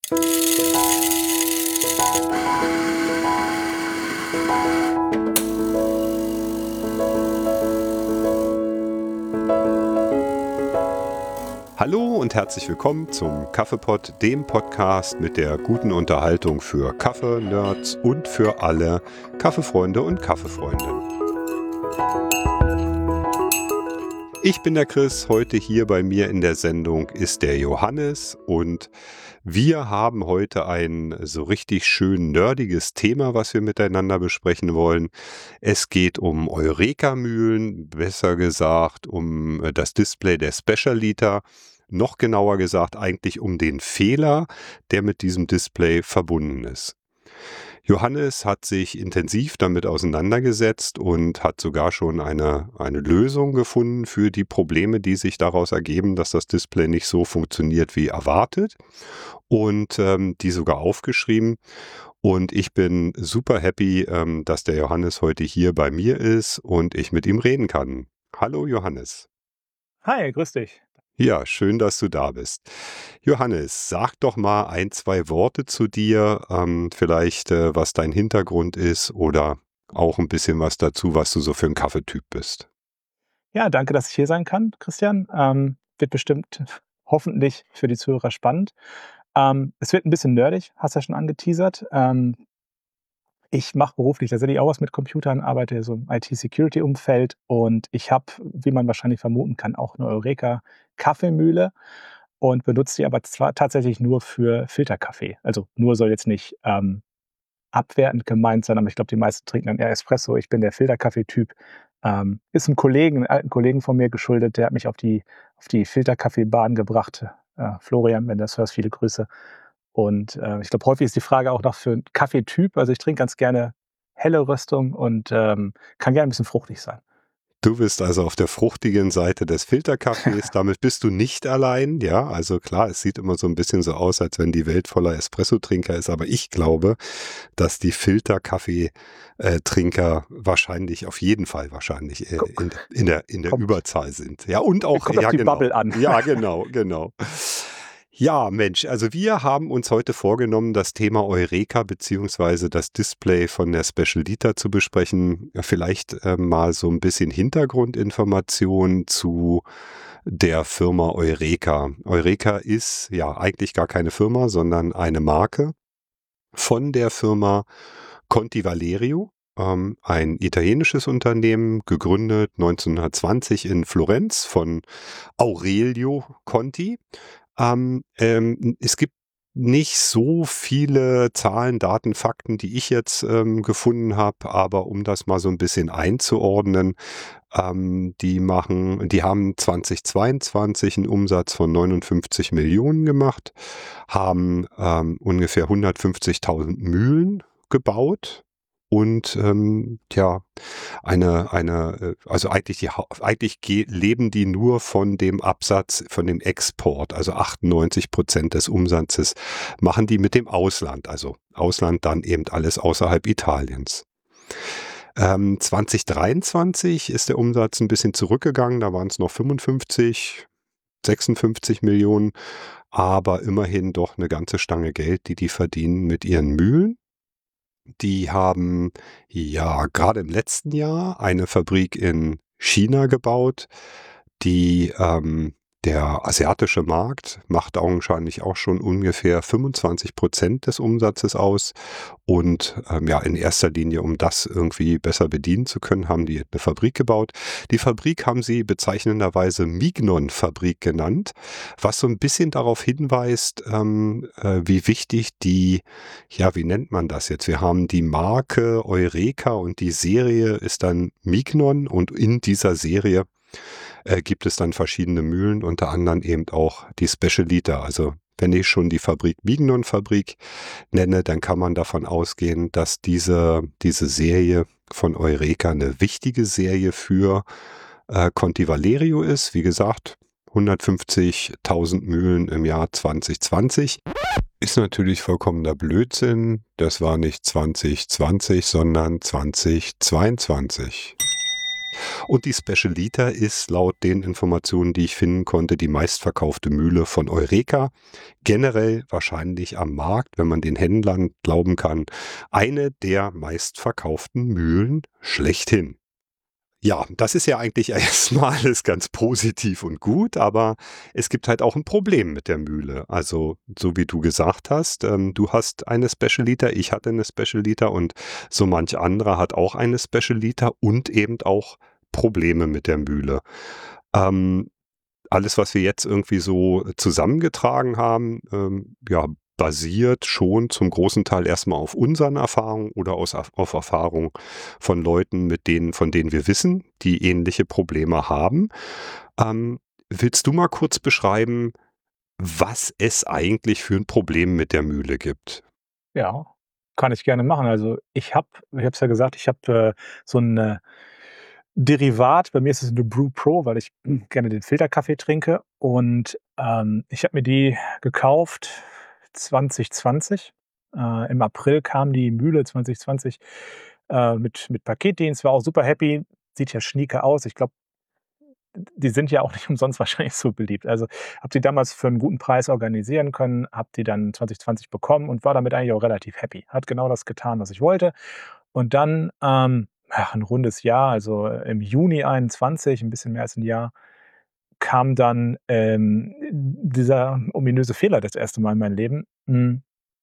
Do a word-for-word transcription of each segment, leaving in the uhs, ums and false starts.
Hallo und herzlich willkommen zum Kaffeepot, dem Podcast mit der guten Unterhaltung für Kaffee-Nerds und für alle Kaffeefreunde und Kaffeefreundinnen. Ich bin der Chris, heute hier bei mir in der Sendung ist der Johannes und wir haben heute ein so richtig schön nerdiges Thema, was wir miteinander besprechen wollen. Es geht um Eureka-Mühlen, besser gesagt um das Display der Specialiter, noch genauer gesagt eigentlich um den Fehler, der mit diesem Display verbunden ist. Johannes hat sich intensiv damit auseinandergesetzt und hat sogar schon eine, eine Lösung gefunden für die Probleme, die sich daraus ergeben, dass das Display nicht so funktioniert wie erwartet und ähm, die sogar aufgeschrieben. Und ich bin super happy, ähm, dass der Johannes heute hier bei mir ist und ich mit ihm reden kann. Hallo Johannes. Hi, grüß dich. Ja, schön, dass du da bist. Johannes, sag doch mal ein, zwei Worte zu dir, ähm, vielleicht äh, was dein Hintergrund ist oder auch ein bisschen was dazu, was du so für ein Kaffeetyp bist. Ja, danke, dass ich hier sein kann, Christian. Ähm, wird bestimmt hoffentlich für die Zuhörer spannend. Ähm, es wird ein bisschen nerdig, hast ja schon angeteasert. Ähm, ich mache beruflich tatsächlich auch was mit Computern, arbeite so im I T-Security-Umfeld und ich habe, wie man wahrscheinlich vermuten kann, auch eine Eureka-Kaffeemühle und benutze die aber zwar tatsächlich nur für Filterkaffee. Also nur soll jetzt nicht ähm, abwertend gemeint sein, aber ich glaube, die meisten trinken dann eher Espresso. Ich bin der Filterkaffee-Typ. Ähm, ist einem Kollegen, einem alten Kollegen von mir geschuldet, der hat mich auf die, auf die Filterkaffeebahn gebracht. Äh, Florian, wenn du das hörst, viele Grüße. Und äh, ich glaube, häufig ist die Frage auch noch für einen Kaffeetyp. Also ich trinke ganz gerne helle Röstung und ähm, kann gerne ein bisschen fruchtig sein. Du bist also auf der fruchtigen Seite des Filterkaffees, damit bist du nicht allein, ja, also klar, es sieht immer so ein bisschen so aus, als wenn die Welt voller Espresso-Trinker ist, aber ich glaube, dass die Filterkaffee-Trinker wahrscheinlich, auf jeden Fall wahrscheinlich äh, in, in der, in der Kommt. Überzahl sind, ja, und auch, Kommt auf ja die genau, Bubble an. ja genau, genau. Ja, Mensch, also wir haben uns heute vorgenommen, das Thema Eureka beziehungsweise das Display von der Specialiter zu besprechen. Vielleicht äh, mal so ein bisschen Hintergrundinformation zu der Firma Eureka. Eureka ist ja eigentlich gar keine Firma, sondern eine Marke von der Firma Conti Valerio. Ähm, ein italienisches Unternehmen, gegründet neunzehnhundertzwanzig in Florenz von Aurelio Conti. Ähm, ähm, es gibt nicht so viele Zahlen, Daten, Fakten, die ich jetzt ähm, gefunden habe, aber um das mal so ein bisschen einzuordnen, ähm, die machen, die haben zweitausendzweiundzwanzig einen Umsatz von neunundfünfzig Millionen gemacht, haben ähm, ungefähr hundertfünfzigtausend Mühlen gebaut und ähm, ja, eine, eine, äh, also eigentlich die, Hau- eigentlich ge- leben die nur von dem Absatz, von dem Export, also achtundneunzig Prozent des Umsatzes machen die mit dem Ausland, also Ausland dann eben alles außerhalb Italiens. Ähm, zwanzig dreiundzwanzig ist der Umsatz ein bisschen zurückgegangen, da waren es noch fünfundfünfzig, sechsundfünfzig Millionen, aber immerhin doch eine ganze Stange Geld, die die verdienen mit ihren Mühlen. Die haben ja gerade im letzten Jahr eine Fabrik in China gebaut, die ähm, der asiatische Markt macht augenscheinlich auch schon ungefähr fünfundzwanzig Prozent des Umsatzes aus. Und ähm, ja, in erster Linie, um das irgendwie besser bedienen zu können, haben die eine Fabrik gebaut. Die Fabrik haben sie bezeichnenderweise Mignon-Fabrik genannt, was so ein bisschen darauf hinweist, ähm, äh, wie wichtig die, ja, wie nennt man das jetzt? Wir haben die Marke Eureka und die Serie ist dann Mignon und in dieser Serie äh, gibt es dann verschiedene Mühlen, unter anderem eben auch die Specialiter. Also wenn ich schon die Fabrik Mignon-Fabrik nenne, dann kann man davon ausgehen, dass diese, diese Serie von Eureka eine wichtige Serie für äh, Conti Valerio ist. Wie gesagt, hundertfünfzigtausend Mühlen im Jahr zwanzig zwanzig. Ist natürlich vollkommener Blödsinn. Das war nicht zwanzig zwanzig, sondern zwanzig zweiundzwanzig. Und die Special Liter ist laut den Informationen, die ich finden konnte, die meistverkaufte Mühle von Eureka. Generell wahrscheinlich am Markt, wenn man den Händlern glauben kann, eine der meistverkauften Mühlen schlechthin. Ja, das ist ja eigentlich erstmal alles ganz positiv und gut, aber es gibt halt auch ein Problem mit der Mühle. Also, so wie du gesagt hast, ähm, du hast eine Special Liter, ich hatte eine Special Liter und so manch anderer hat auch eine Special Liter und eben auch Probleme mit der Mühle. Ähm, alles, was wir jetzt irgendwie so zusammengetragen haben, ähm, ja, basiert schon zum großen Teil erstmal auf unseren Erfahrungen oder aus, auf Erfahrung von Leuten, mit denen, von denen wir wissen, die ähnliche Probleme haben. Ähm, willst du mal kurz beschreiben, was es eigentlich für ein Problem mit der Mühle gibt? Ja, kann ich gerne machen. Also, ich habe ich habe es ja gesagt, ich habe, äh, so 'n, äh, Derivat. Bei mir ist es 'ne Brew Pro, weil ich hm, gerne den Filterkaffee trinke und, ähm, ich habe mir die gekauft zwanzig zwanzig. Äh, im April kam die Mühle zwanzig zwanzig, äh, mit mit Paketdienst, war auch super happy. Sieht ja schnieke aus. Ich glaube, die sind ja auch nicht umsonst wahrscheinlich so beliebt. Also, habe die damals für 'n guten Preis organisieren können, habe die dann zwanzig zwanzig bekommen und war damit eigentlich auch relativ happy. Hat genau das getan, was ich wollte. Und dann, ähm, ja, 'n rundes Jahr, also äh, im Juni einundzwanzig, 'n bisschen mehr als 'n Jahr, kam dann, ähm, dieser ominöse Fehler das erste Mal in meinem Leben. Hm,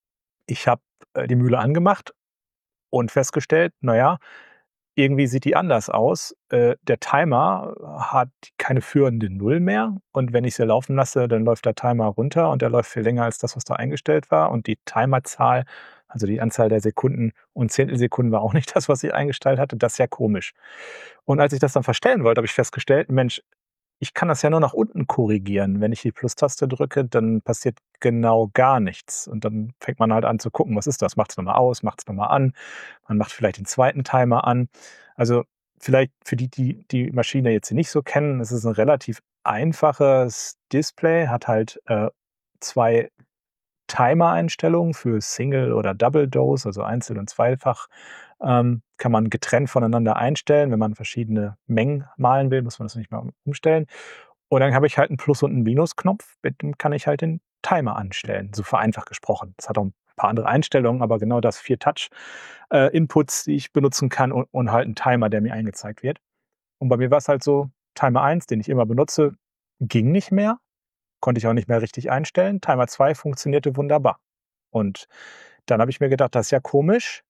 ich habe, äh, die Mühle angemacht und festgestellt, na ja, irgendwie sieht die anders aus. Äh, der Timer hat keine führende Null mehr und wenn ich sie laufen lasse, dann läuft der Timer runter und der läuft viel länger als das, was da eingestellt war. Und die Timerzahl, also die Anzahl der Sekunden und Zehntelsekunden war auch nicht das, was ich eingestellt hatte. Das ist ja komisch. Und als ich das dann verstellen wollte, habe ich festgestellt, Mensch, ich kann das ja nur nach unten korrigieren. Wenn ich die Plus-Taste drücke, dann passiert genau gar nichts. Und dann fängt man halt an zu gucken, was ist das? Macht's noch mal aus, macht's noch mal an. Man macht vielleicht den zweiten Timer an. Also, vielleicht für die, die die Maschine jetzt nicht so kennen, es ist 'n relativ einfaches Display, hat halt, äh, zwei Timer-Einstellungen für Single oder Double Dose, also Einzel und Zweifach, ähm, kann man getrennt voneinander einstellen. Wenn man verschiedene Mengen malen will, muss man das nicht mehr um umstellen. Und dann habe ich halt 'n Plus und 'n Minusknopf, mit dem kann ich halt den Timer anstellen, so vereinfacht gesprochen. Es hat auch 'n paar andere Einstellungen, aber genau das, vier Touch äh, Inputs, die ich benutzen kann und und halt 'n Timer, der mir angezeigt wird. Und bei mir war's halt so, Timer eins, den ich immer benutze, ging nicht mehr, konnte ich auch nicht mehr richtig einstellen. Timer zwei funktionierte wunderbar. Und dann habe ich mir gedacht: „Das ist ja komisch."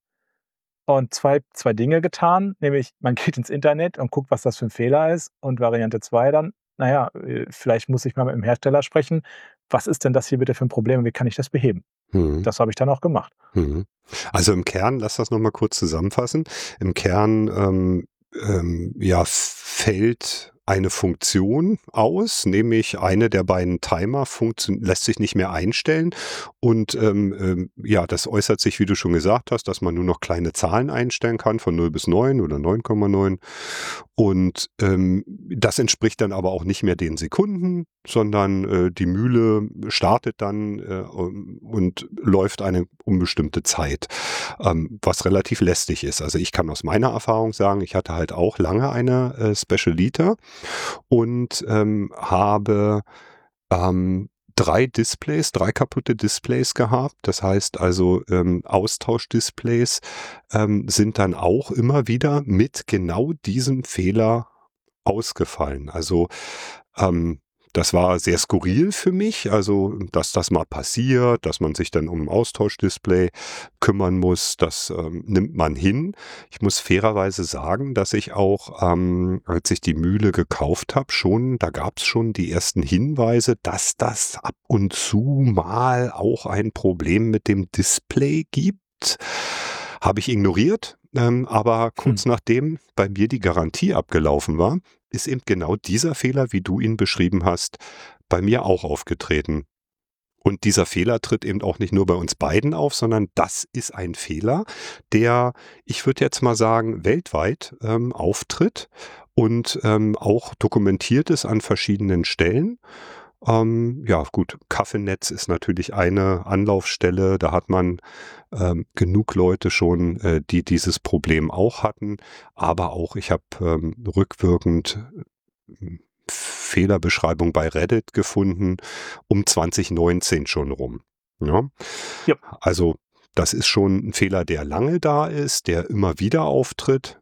Und zwei zwei Dinge getan, nämlich man geht ins Internet und guckt, was das für 'n Fehler ist. Und Variante zwei dann, na ja, äh, vielleicht muss ich mal mit dem Hersteller sprechen. Was ist denn das hier bitte für 'n Problem und wie kann ich das beheben? Mhm. Das habe ich dann auch gemacht. Mhm. Also im Kern, lass das noch mal kurz zusammenfassen. Im Kern, ähm, ähm, ja, fällt eine Funktion aus, nämlich eine der beiden Timer funktio lässt sich nicht mehr einstellen und, ähm, ähm, ja, das äußert sich, wie du schon gesagt hast, dass man nur noch kleine Zahlen einstellen kann von null bis neun oder neun Komma neun und, ähm, das entspricht dann aber auch nicht mehr den Sekunden, sondern, äh, die Mühle startet dann, äh, um und läuft eine unbestimmte Zeit, ähm, was relativ lästig ist. Also, ich kann aus meiner Erfahrung sagen, ich hatte halt auch lange eine, äh, Special Liter und, ähm, habe, ähm, drei Displays, drei kaputte Displays gehabt. Das heißt also, ähm, Austauschdisplays, ähm, sind dann auch immer wieder mit genau diesem Fehler ausgefallen. Also, ähm, das war sehr skurril für mich, also, dass das mal passiert, dass man sich dann um 'n Austauschdisplay kümmern muss, das, ähm, nimmt man hin. Ich muss fairerweise sagen, dass ich auch, ähm, als ich die Mühle gekauft habe, schon da gab's schon die ersten Hinweise, dass das ab und zu mal auch ein Problem mit dem Display gibt. Habe ich ignoriert, ähm, aber Hm. kurz nachdem bei mir die Garantie abgelaufen war, ist eben genau dieser Fehler, wie du ihn beschrieben hast, bei mir auch aufgetreten. Und dieser Fehler tritt eben auch nicht nur bei uns beiden auf, sondern das ist ein Fehler, der, ich würde jetzt mal sagen, weltweit, ähm, auftritt und, ähm, auch dokumentiert ist an verschiedenen Stellen. Ähm, ja gut, Cafenetz ist natürlich eine Anlaufstelle. Da hat man, ähm, genug Leute schon, äh, die dieses Problem auch hatten. Aber auch ich habe, ähm, rückwirkend, hm, Fehlerbeschreibung bei Reddit gefunden um zwanzig neunzehn schon rum, ne? Ja. Also, das ist schon 'n Fehler, der lange da ist, der immer wieder auftritt.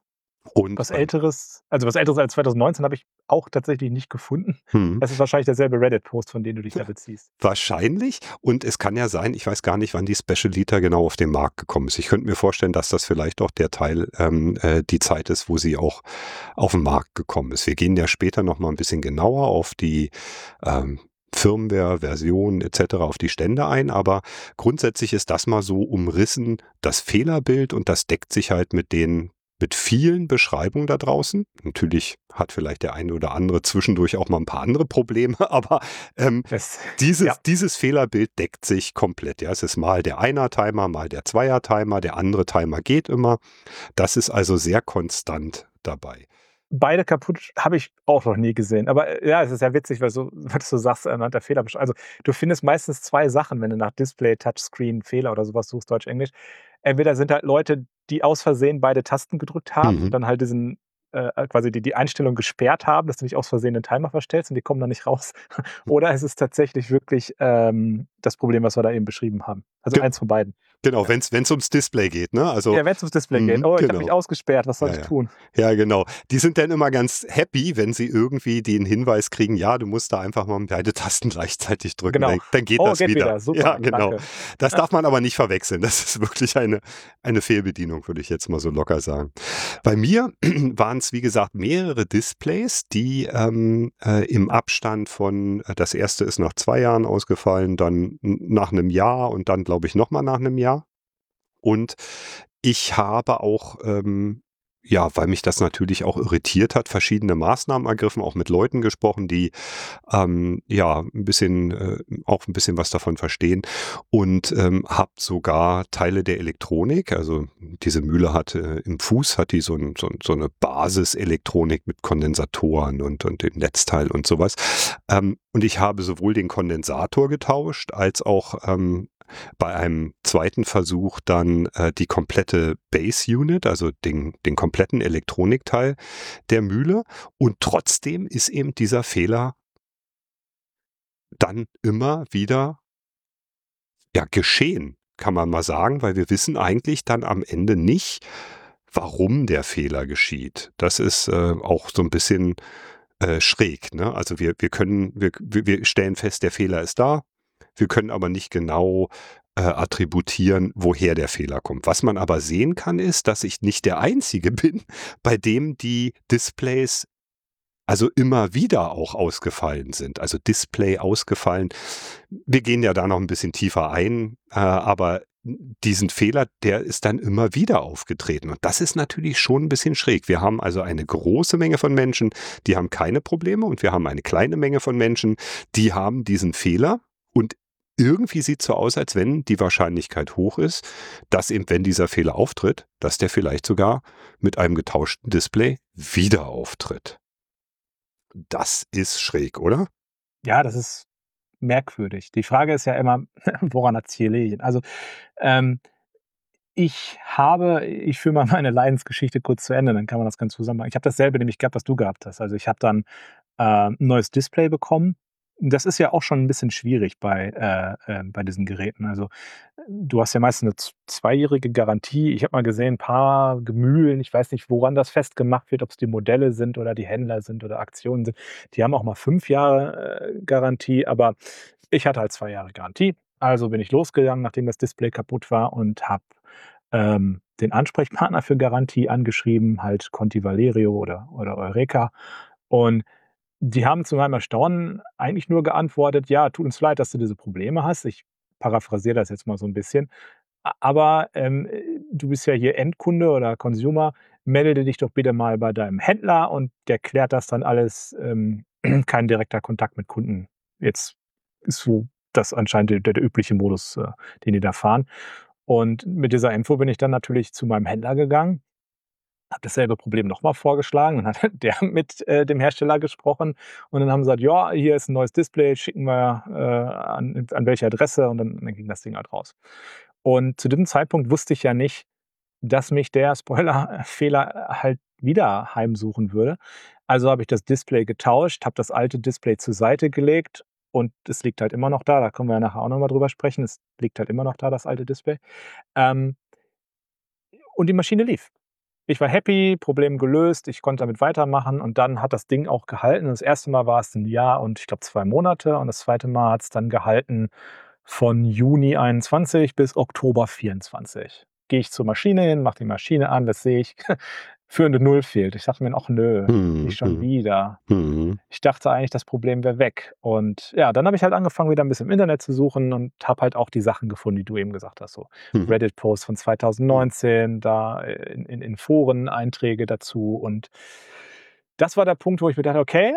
Und Was beim Älteres also, was Älteres als zwanzig neunzehn habe ich auch tatsächlich nicht gefunden. Mhm. Das ist wahrscheinlich derselbe Reddit-Post, von dem du dich da beziehst. Wahrscheinlich. Und es kann ja sein ich weiß gar nicht, wann die Special-Liter genau auf den Markt gekommen ist. Ich könnte mir vorstellen, dass das vielleicht auch der Teil ähm, äh, die Zeit ist, wo sie auch auf 'n Markt gekommen ist. Wir gehen ja später noch mal 'n bisschen genauer auf die, ähm, Firmware, Version et cetera, auf die Stände ein, aber grundsätzlich ist das mal so umrissen, das Fehlerbild und das deckt sich halt mit den mit vielen Beschreibungen da draußen. Natürlich hat vielleicht der eine oder andere zwischendurch auch mal 'n paar andere Probleme, aber, ähm, Das ja. dieses dieses Fehlerbild deckt sich komplett, ja. Es ist mal der Einer-Timer, mal der Zweier-Timer, der andere Timer geht immer. Das ist also sehr konstant dabei. Beide kaputt habe ich auch noch nie gesehen. Aber, äh, ja, es ist ja witzig, weil so was du sagst anhand der Fehlerbesch also, du findest meistens zwei Sachen, wenn du nach Display, Touchscreen, Fehler oder so was suchst, Deutsch, Englisch. Entweder sind halt Leute, die aus Versehen beide Tasten gedrückt haben und Mhm. dann halt diesen äh, quasi die die Einstellung gesperrt haben, dass du nicht aus Versehen den Timer verstellst und die kommen dann nicht raus. Oder es ist tatsächlich wirklich, ähm, das Problem, was wir da eben beschrieben haben. Also, Ge eins von beiden. genau, Ja. wenn's wenn's ums Display geht, ne? Also Ja, wenn's ums Display geht: mhm, „Oh, ich habe mich genau. ausgesperrt, was soll Ja, ich ja. tun?“ Ja, genau. Die sind dann immer ganz happy, wenn sie irgendwie den Hinweis kriegen: „Ja, du musst da einfach mal beide Tasten gleichzeitig drücken, Genau. dann dann geht „Oh, das geht wieder.“ wieder, Ja, super, genau. danke.“ Das Ja. darf man aber nicht verwechseln. Das ist wirklich eine eine Fehlbedienung, würde ich jetzt mal so locker sagen. Bei mir waren's, wie gesagt, mehrere Displays, die, ähm, äh, im Abstand von äh, das erste ist nach zwei Jahren ausgefallen, dann n nach 'nem Jahr und dann, glaube ich, noch mal nach 'nem Jahr. Und ich habe auch, ähm, ja, weil mich das natürlich auch irritiert hat, verschiedene Maßnahmen ergriffen, auch mit Leuten gesprochen, die, ähm, ja, 'n bisschen äh, auch 'n bisschen was davon verstehen und, ähm, habe sogar Teile der Elektronik also, diese Mühle hat, äh im Fuß hat die so 'n so 'n so 'ne Basiselektronik mit Kondensatoren und und dem Netzteil und so was. Ähm, und ich habe sowohl den Kondensator getauscht als auch, ähm, bei einem zweiten Versuch dann, äh, die komplette Base Unit, also, den den kompletten Elektronikteil der Mühle. Und trotzdem ist eben dieser Fehler dann immer wieder ja, geschehen, kann man mal sagen, weil wir wissen eigentlich dann am Ende nicht, warum der Fehler geschieht. Das ist, äh, auch so 'n bisschen, äh, schräg, ne? Also, wir wir können wir wir wir stellen fest, der Fehler ist da. Wir können aber nicht genau, äh, attributieren, woher der Fehler kommt. Was man aber sehen kann, ist, dass ich nicht der Einzige bin, bei dem die Displays also, immer wieder auch ausgefallen sind. Also, Display ausgefallen. Wir gehen ja da noch 'n bisschen tiefer ein, äh, aber diesen Fehler, der ist dann immer wieder aufgetreten. Und das ist natürlich schon 'n bisschen schräg. Wir haben also eine große Menge von Menschen, die haben keine Probleme und wir haben eine kleine Menge von Menschen, die haben diesen Fehler und irgendwie sieht's so aus, als wenn die Wahrscheinlichkeit hoch ist, dass eben, wenn dieser Fehler auftritt, dass der vielleicht sogar mit einem getauschten Display wieder auftritt. Das ist schräg, oder? Ja, das ist merkwürdig. Die Frage ist ja immer, woran hat's hier gelegen? Also, ähm, ich habe ich führe mal meine Leidensgeschichte kurz zu Ende, dann kann man das ganz zusammen machen. Ich habe dasselbe nämlich gehabt, was du gehabt hast. Also, ich habe dann, äh, 'n neues Display bekommen. Das ist ja auch schon 'n bisschen schwierig bei äh, ähm, bei diesen Geräten. Also, du hast ja meist 'ne z zweijährige Garantie. Ich habe mal gesehen, 'n paar Gemühlen, ich weiß nicht, woran das festgemacht wird, ob's die Modelle sind oder die Händler sind oder Aktionen sind. Die haben auch mal fünf Jahre, äh, Garantie, aber ich hatte halt zwei Jahre Garantie. Also, bin ich losgegangen, nachdem das Display kaputt war und habe, ähm, den Ansprechpartner für Garantie angeschrieben, halt Conti Valerio oder oder Eureka. Und die haben zu meinem Erstaunen eigentlich nur geantwortet: „Ja, tut uns leid, dass du diese Probleme hast.“ Ich paraphrasiere das jetzt mal so 'n bisschen. A aber, ähm, äh, du bist ja hier Endkunde oder Consumer. Melde dich doch bitte mal bei deinem Händler und der klärt das dann alles. Ähm, kein direkter Kontakt mit Kunden. Jetzt ist so das anscheinend der der übliche Modus, äh, den die da fahren. Und mit dieser Info bin ich dann natürlich zu meinem Händler gegangen Habe dasselbe Problem noch mal vorgeschlagen. Dann hat der mit, äh, dem Hersteller gesprochen und dann haben sie gesagt: „Ja, hier ist 'n neues Display, schicken wir, äh, an an welche Adresse?“ Und dann dann ging das Ding halt raus. Und zu diesem Zeitpunkt wusste ich ja nicht, dass mich der Spoilerfehler halt wieder heimsuchen würde. Also habe ich das Display getauscht, habe das alte Display zur Seite gelegt und es liegt halt immer noch da. Da können wir ja nachher auch noch mal drüber sprechen. Es liegt halt immer noch da, das alte Display. Ähm, und die Maschine lief. Ich war happy, Problem gelöst, ich konnte damit weitermachen und dann hat das Ding auch gehalten. Das erste Mal war es 'n Jahr und ich glaube zwei Monate und das zweite Mal hat's dann gehalten von Juni einundzwanzig bis Oktober vierundzwanzig. Gehe ich zur Maschine hin, mache die Maschine an, das sehe ich, führende Null fehlt. Ich dachte mir: „Ach nö, Mhm, nicht schon mhm, wieder.“ mhm, Ich dachte eigentlich, das Problem wäre weg. Und ja, dann habe ich halt angefangen, wieder 'n bisschen im Internet zu suchen und habe halt auch die Sachen gefunden, die du eben gesagt hast, so mhm, Reddit-Post von mhm. zweitausendneunzehn, da in in in Foren Einträge dazu. Und das war der Punkt, wo ich mir dachte: „Okay,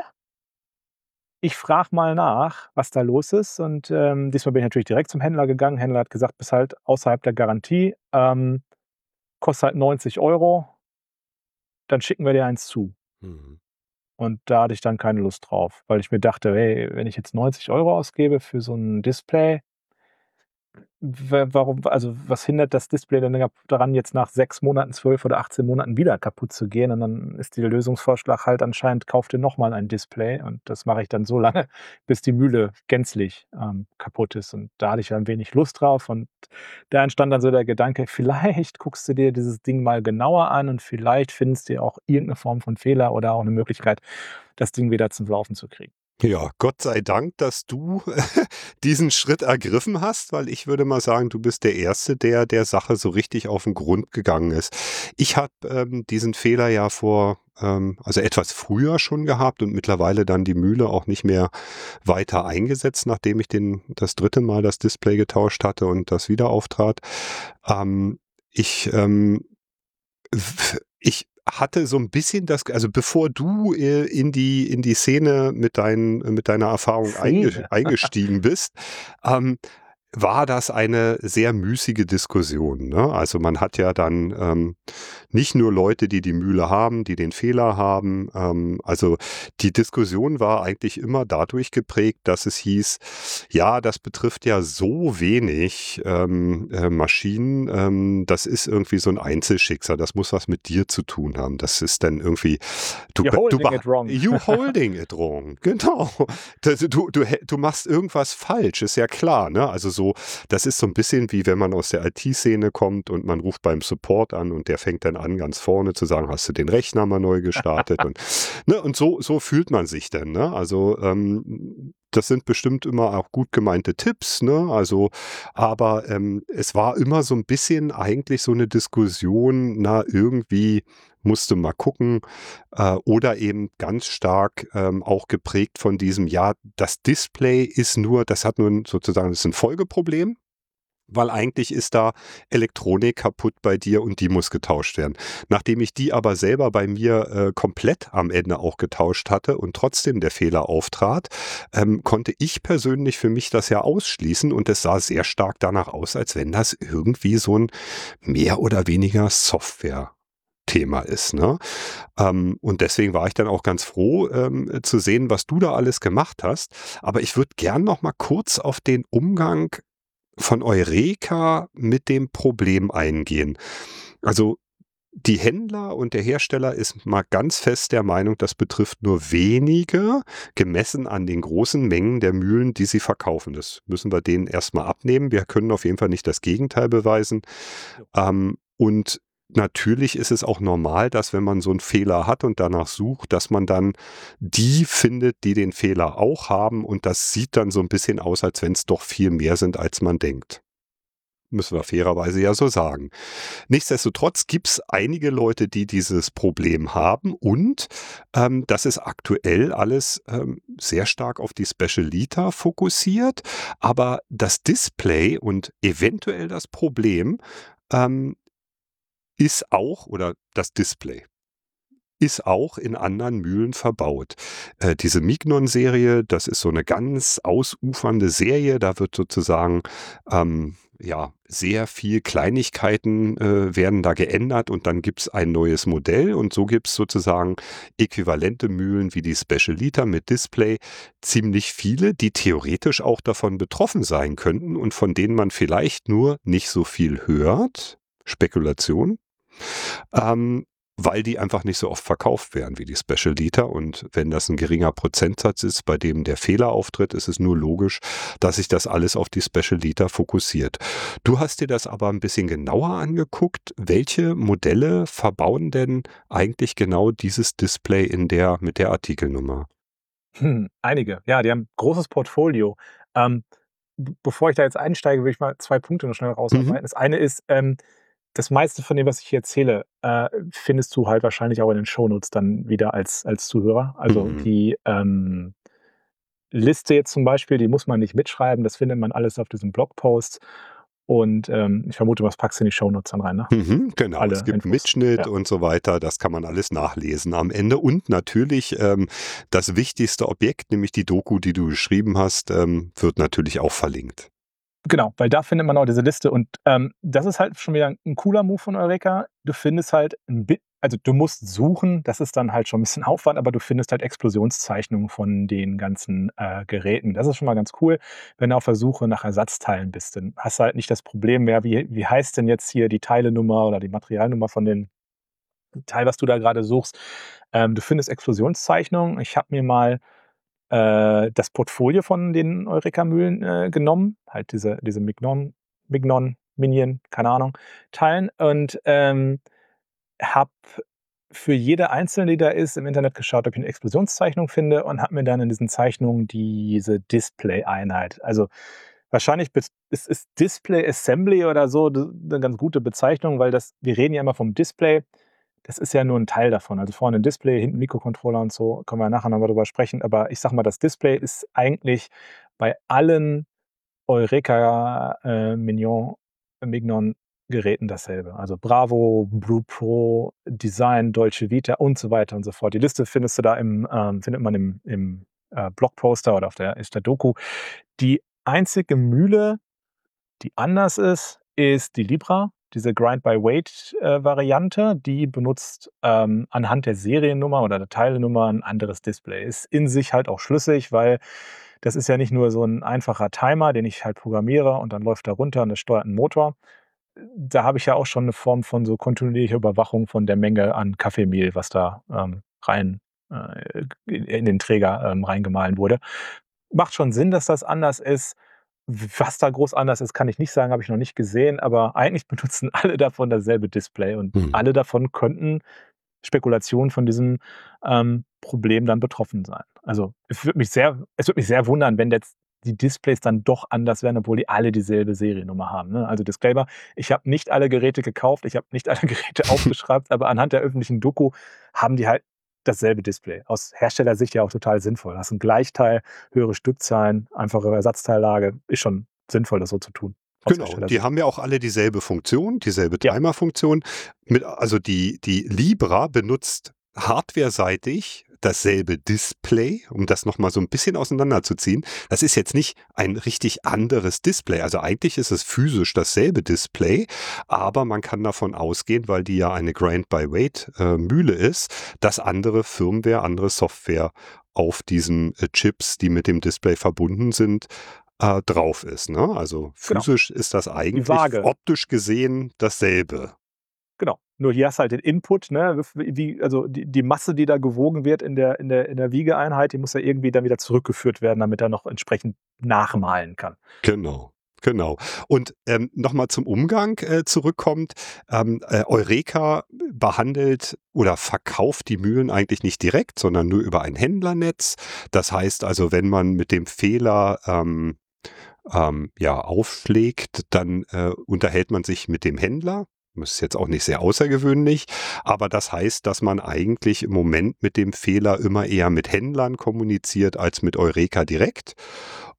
ich frage mal nach, was da los ist.“ Und, ähm, diesmal bin ich natürlich direkt zum Händler gegangen. Händler hat gesagt: „Bist halt außerhalb der Garantie, ähm, kostet halt neunzig Euro, dann schicken wir dir eins zu.“ Mhm. Und da hatte ich dann keine Lust drauf, weil ich mir dachte: „Hey, wenn ich jetzt neunzig Euro ausgebe für so 'n Display, wa warum also, was hindert das Display denn da daran, jetzt nach sechs Monaten, zwölf oder achtzehn Monaten wieder kaputt zu gehen?“ Und dann ist der Lösungsvorschlag halt anscheinend: „Kauf dir noch mal ein Display.“ Und das mache ich dann so lange, bis die Mühle gänzlich, ähm, kaputt ist. Und da hatte ich ein wenig Lust drauf und da entstand dann so der Gedanke: „Vielleicht guckst du dir dieses Ding mal genauer an und vielleicht findest du ja auch irgend 'ne Form von Fehler oder auch 'ne Möglichkeit, das Ding wieder zum Laufen zu kriegen.“ Ja, Gott sei Dank, dass du diesen Schritt ergriffen hast, weil ich würde mal sagen, du bist der Erste, der der Sache so richtig auf den Grund gegangen ist. Ich habe, ähm, diesen Fehler ja vor ähm, also etwas früher schon gehabt und mittlerweile dann die Mühle auch nicht mehr weiter eingesetzt, nachdem ich den das dritte Mal das Display getauscht hatte und das wieder auftrat. Ähm, ich, ähm w ich hatte so 'n bisschen das also, bevor du, äh, in die in die Szene mit deinen mit deiner Erfahrung einge Szene. eingestiegen bist, ähm, war das eine sehr müßige Diskussion, ne? Also, man hat ja dann, ähm, nicht nur Leute, die die Mühle haben, die den Fehler haben. Ähm, also, die Diskussion war eigentlich immer dadurch geprägt, dass es hieß: „Ja, das betrifft ja so wenig, ähm, äh, Maschinen, ähm, das ist irgendwie so 'n Einzelschicksal. Das muss was mit dir zu tun haben. Das ist dann irgendwie du You're be du holding beha it wrong. you holding it wrong.“ Genau. Das du du hä du machst irgendwas falsch, ist ja klar, ne? Also, so das ist so 'n bisschen wie wenn man aus der I T-Szene kommt und man ruft beim Support an und der fängt dann an, ganz vorne zu sagen: „Hast du den Rechner mal neu gestartet?“ Und ne, und so so fühlt man sich dann, ne? Also, ähm, das sind bestimmt immer auch gut gemeinte Tipps, ne? Also, aber, ähm, es war immer so 'n bisschen eigentlich so 'ne Diskussion, na, irgendwie musst du mal gucken, äh, oder eben ganz stark, ähm, auch geprägt von diesem: „Ja, das Display ist nur das hat nur 'n sozusagen das ist 'n Folgeproblem, weil eigentlich ist da Elektronik kaputt bei dir und die muss getauscht werden.“ Nachdem ich die aber selber bei mir, äh, komplett am Ende auch getauscht hatte und trotzdem der Fehler auftrat, ähm, konnte ich persönlich für mich das ja ausschließen und es sah sehr stark danach aus, als wenn das irgendwie so 'n mehr oder weniger Software-Thema ist, ne? Ähm, und deswegen war ich dann auch ganz froh, ähm, zu sehen, was du da alles gemacht hast. Aber ich würde gern noch mal kurz auf den Umgang von Eureka mit dem Problem eingehen. Also, die Händler und der Hersteller ist mal ganz fest der Meinung, das betrifft nur wenige, gemessen an den großen Mengen der Mühlen, die sie verkaufen. Das müssen wir denen erst mal abnehmen. Wir können auf jeden Fall nicht das Gegenteil beweisen. Jo. Ähm, und natürlich ist es auch normal, dass wenn man so 'n Fehler hat und danach sucht, dass man dann die findet, die den Fehler auch haben und das sieht dann so 'n bisschen aus, als wenn's doch viel mehr sind, als man denkt. Müssen wir fairerweise ja so sagen. Nichtsdestotrotz gibt's einige Leute, die dieses Problem haben und, ähm, das ist aktuell alles, ähm, sehr stark auf die Specialita fokussiert, aber das Display und eventuell das Problem, ähm, ist auch oder das Display. ist auch in anderen Mühlen verbaut. Äh, diese Mignon-Serie, das ist so eine ganz ausufernde Serie, da wird sozusagen ähm, ja, sehr viel Kleinigkeiten äh, werden da geändert und dann gibt's ein neues Modell und so gibt's sozusagen äquivalente Mühlen wie die Special Liter mit Display, ziemlich viele, die theoretisch auch davon betroffen sein könnten und von denen man vielleicht nur nicht so viel hört. Spekulation. Ähm, weil die einfach nicht so oft verkauft werden wie die Special Liter. Und wenn das ein geringer Prozentsatz ist, bei dem der Fehler auftritt, ist es nur logisch, dass sich das alles auf die Special Liter fokussiert. Du hast dir das aber ein bisschen genauer angeguckt. Welche Modelle verbauen denn eigentlich genau dieses Display in der mit der Artikelnummer? Hm, einige. Ja, die haben 'n großes Portfolio. Ähm, b bevor ich da jetzt einsteige, will ich mal zwei Punkte noch schnell Mhm. rausarbeiten. Das eine ist, ähm, das meiste von dem, was ich hier erzähle, äh, findest du halt wahrscheinlich auch in den Shownotes dann wieder als als Zuhörer. Also, Mhm. die, ähm, Liste jetzt zum Beispiel, die muss man nicht mitschreiben, das findet man alles auf diesem Blogpost und, ähm, ich vermute, was packst du in die Shownotes dann rein, ne? Mhm, genau, es Alle gibt 'n Infos. Mitschnitt Ja. und so weiter. Das kann man alles nachlesen am Ende. Und natürlich, ähm, das wichtigste Objekt, nämlich die Doku, die du geschrieben hast, ähm, wird natürlich auch verlinkt. Genau, weil da findet man auch diese Liste und, ähm, das ist halt schon wieder 'n cooler Move von Eureka. Du findest halt 'n Bi also, du musst suchen, das ist dann halt schon 'n bisschen Aufwand, aber du findest halt Explosionszeichnungen von den ganzen, äh, Geräten. Das ist schon mal ganz cool, wenn du auf der Suche nach Ersatzteilen bist. Dann hast du halt nicht das Problem mehr, wie wie heißt denn jetzt hier die Teilenummer oder die Materialnummer von dem Teil, was du da grade suchst. Ähm, du findest Explosionszeichnungen. Ich habe mir mal äh, das Portfolio von den Eureka-Mühlen, äh, genommen, halt diese diese Mignon Mignon, Minion, keine Ahnung, Teilen und, ähm, habe für jede einzelne, die da ist, im Internet geschaut, ob ich 'ne Explosionszeichnung finde und habe mir dann in diesen Zeichnungen diese Display-Einheit also, wahrscheinlich bis ist ist Display Assembly oder so d 'ne ganz gute Bezeichnung, weil das wir reden ja immer vom Display. Das ist ja nur 'n Teil davon. Also, vorne 'n Display, hinten Mikrocontroller und so, können wir nachher noch mal drüber sprechen. Aber ich sage mal, das Display ist eigentlich bei allen Eureka, äh, Minion Mignon-Geräten dasselbe. Also, Bravo, Blue Pro, Design, Dolce Vita und so weiter und so fort. Die Liste findest du da im ähm, findet man im im, äh, Blogposter oder auf der ist der Doku. Die einzige Mühle, die anders ist, ist die Libra, diese Grind-by-Weight, äh, Variante. Die benutzt, ähm, anhand der Seriennummer oder der Teilenummer 'n anderes Display. Ist in sich halt auch schlüssig, weil das ist ja nicht nur so 'n einfacher Timer, den ich halt programmiere und dann läuft der runter und das steuert 'n Motor. Da habe ich ja auch schon 'ne Form von so kontinuierlicher Überwachung von der Menge an Kaffeemehl, was da, ähm, rein äh, in in den Träger, ähm, reingemahlen wurde. Macht schon Sinn, dass das anders ist. W was da groß anders ist, kann ich nicht sagen, habe ich noch nicht gesehen, aber eigentlich benutzen alle davon dasselbe Display und Mhm. alle davon könnten Spekulationen von diesem, ähm, Problem dann betroffen sein. Also, es würde mich sehr es würde mich sehr wundern, wenn jetzt die Displays dann doch anders wären, obwohl die alle dieselbe Seriennummer haben, ne? Also, Disclaimer, ich habe nicht alle Geräte gekauft, ich habe nicht alle Geräte aufgeschraubt, aber anhand der öffentlichen Doku haben die halt dasselbe Display. Aus Herstellersicht ja auch total sinnvoll. Hast 'n Gleichteil, höhere Stückzahlen, einfache Ersatzteillage. Ist schon sinnvoll, das so zu tun aus Genau, die Herstellersicht. haben ja auch alle dieselbe Funktion, dieselbe Ja, Timer-Funktion. Mit also die die Libra benutzt hardwareseitig dasselbe Display, um das noch mal so ein bisschen auseinanderzuziehen. Das ist jetzt nicht ein richtig anderes Display. Also, eigentlich ist es physisch dasselbe Display, aber man kann davon ausgehen, weil die ja eine Grind-by-Weight, äh, Mühle ist, dass andere Firmware, andere Software auf diesen, äh, Chips, die mit dem Display verbunden sind, äh, drauf ist, ne? Also, genau. physisch ist das Die eigentlich Waage. optisch gesehen dasselbe. Genau. Nur hier hast du halt den Input, ne, w wie also die die Masse, die da gewogen wird in der in der in der Wiegeeinheit, die muss ja irgendwie dann wieder zurückgeführt werden, damit er noch entsprechend nachmahlen kann. Genau, genau. Und, ähm, noch mal zum Umgang, äh, zurückkommt, ähm, äh, Eureka behandelt oder verkauft die Mühlen eigentlich nicht direkt, sondern nur über ein Händlernetz. Das heißt also, wenn man mit dem Fehler, ähm, ähm, ja, aufschlägt, dann, äh, unterhält man sich mit dem Händler. Das ist jetzt auch nicht sehr außergewöhnlich, aber das heißt, dass man eigentlich im Moment mit dem Fehler immer eher mit Händlern kommuniziert als mit Eureka direkt.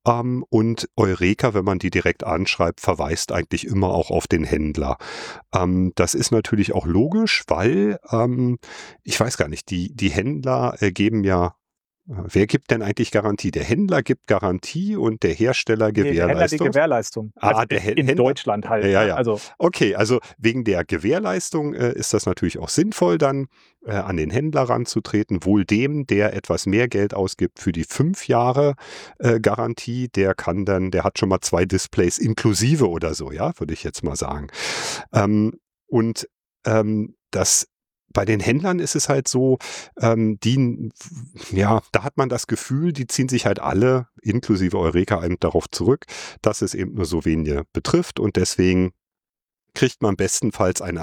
Ähm, und Eureka, wenn man die direkt anschreibt, verweist eigentlich immer auch auf den Händler. Ähm, das ist natürlich auch logisch, weil, ähm, ich weiß gar nicht, die die Händler, äh, geben ja äh, wer gibt denn eigentlich Garantie? Der Händler gibt Garantie und der Hersteller Ne, der Händler die Gewährleistung? Gewährleistung. Also, Ah, der i Hä in Händler Deutschland ja, halt, ja, ne? ja. Also Okay, also wegen der Gewährleistung, äh, ist das natürlich auch sinnvoll, dann, äh, an den Händler ranzutreten. Wohl dem, der etwas mehr Geld ausgibt für die fünf Jahre, äh, Garantie, der kann dann der hat schon mal zwei Displays inklusive oder so, ja, würde ich jetzt mal sagen. Ähm, und, ähm, das bei den Händlern ist es halt so, ähm, die n ja, da hat man das Gefühl, die ziehen sich halt alle, inklusive Eureka, eben darauf zurück, dass es eben nur so wenige betrifft und deswegen kriegt man bestenfalls ein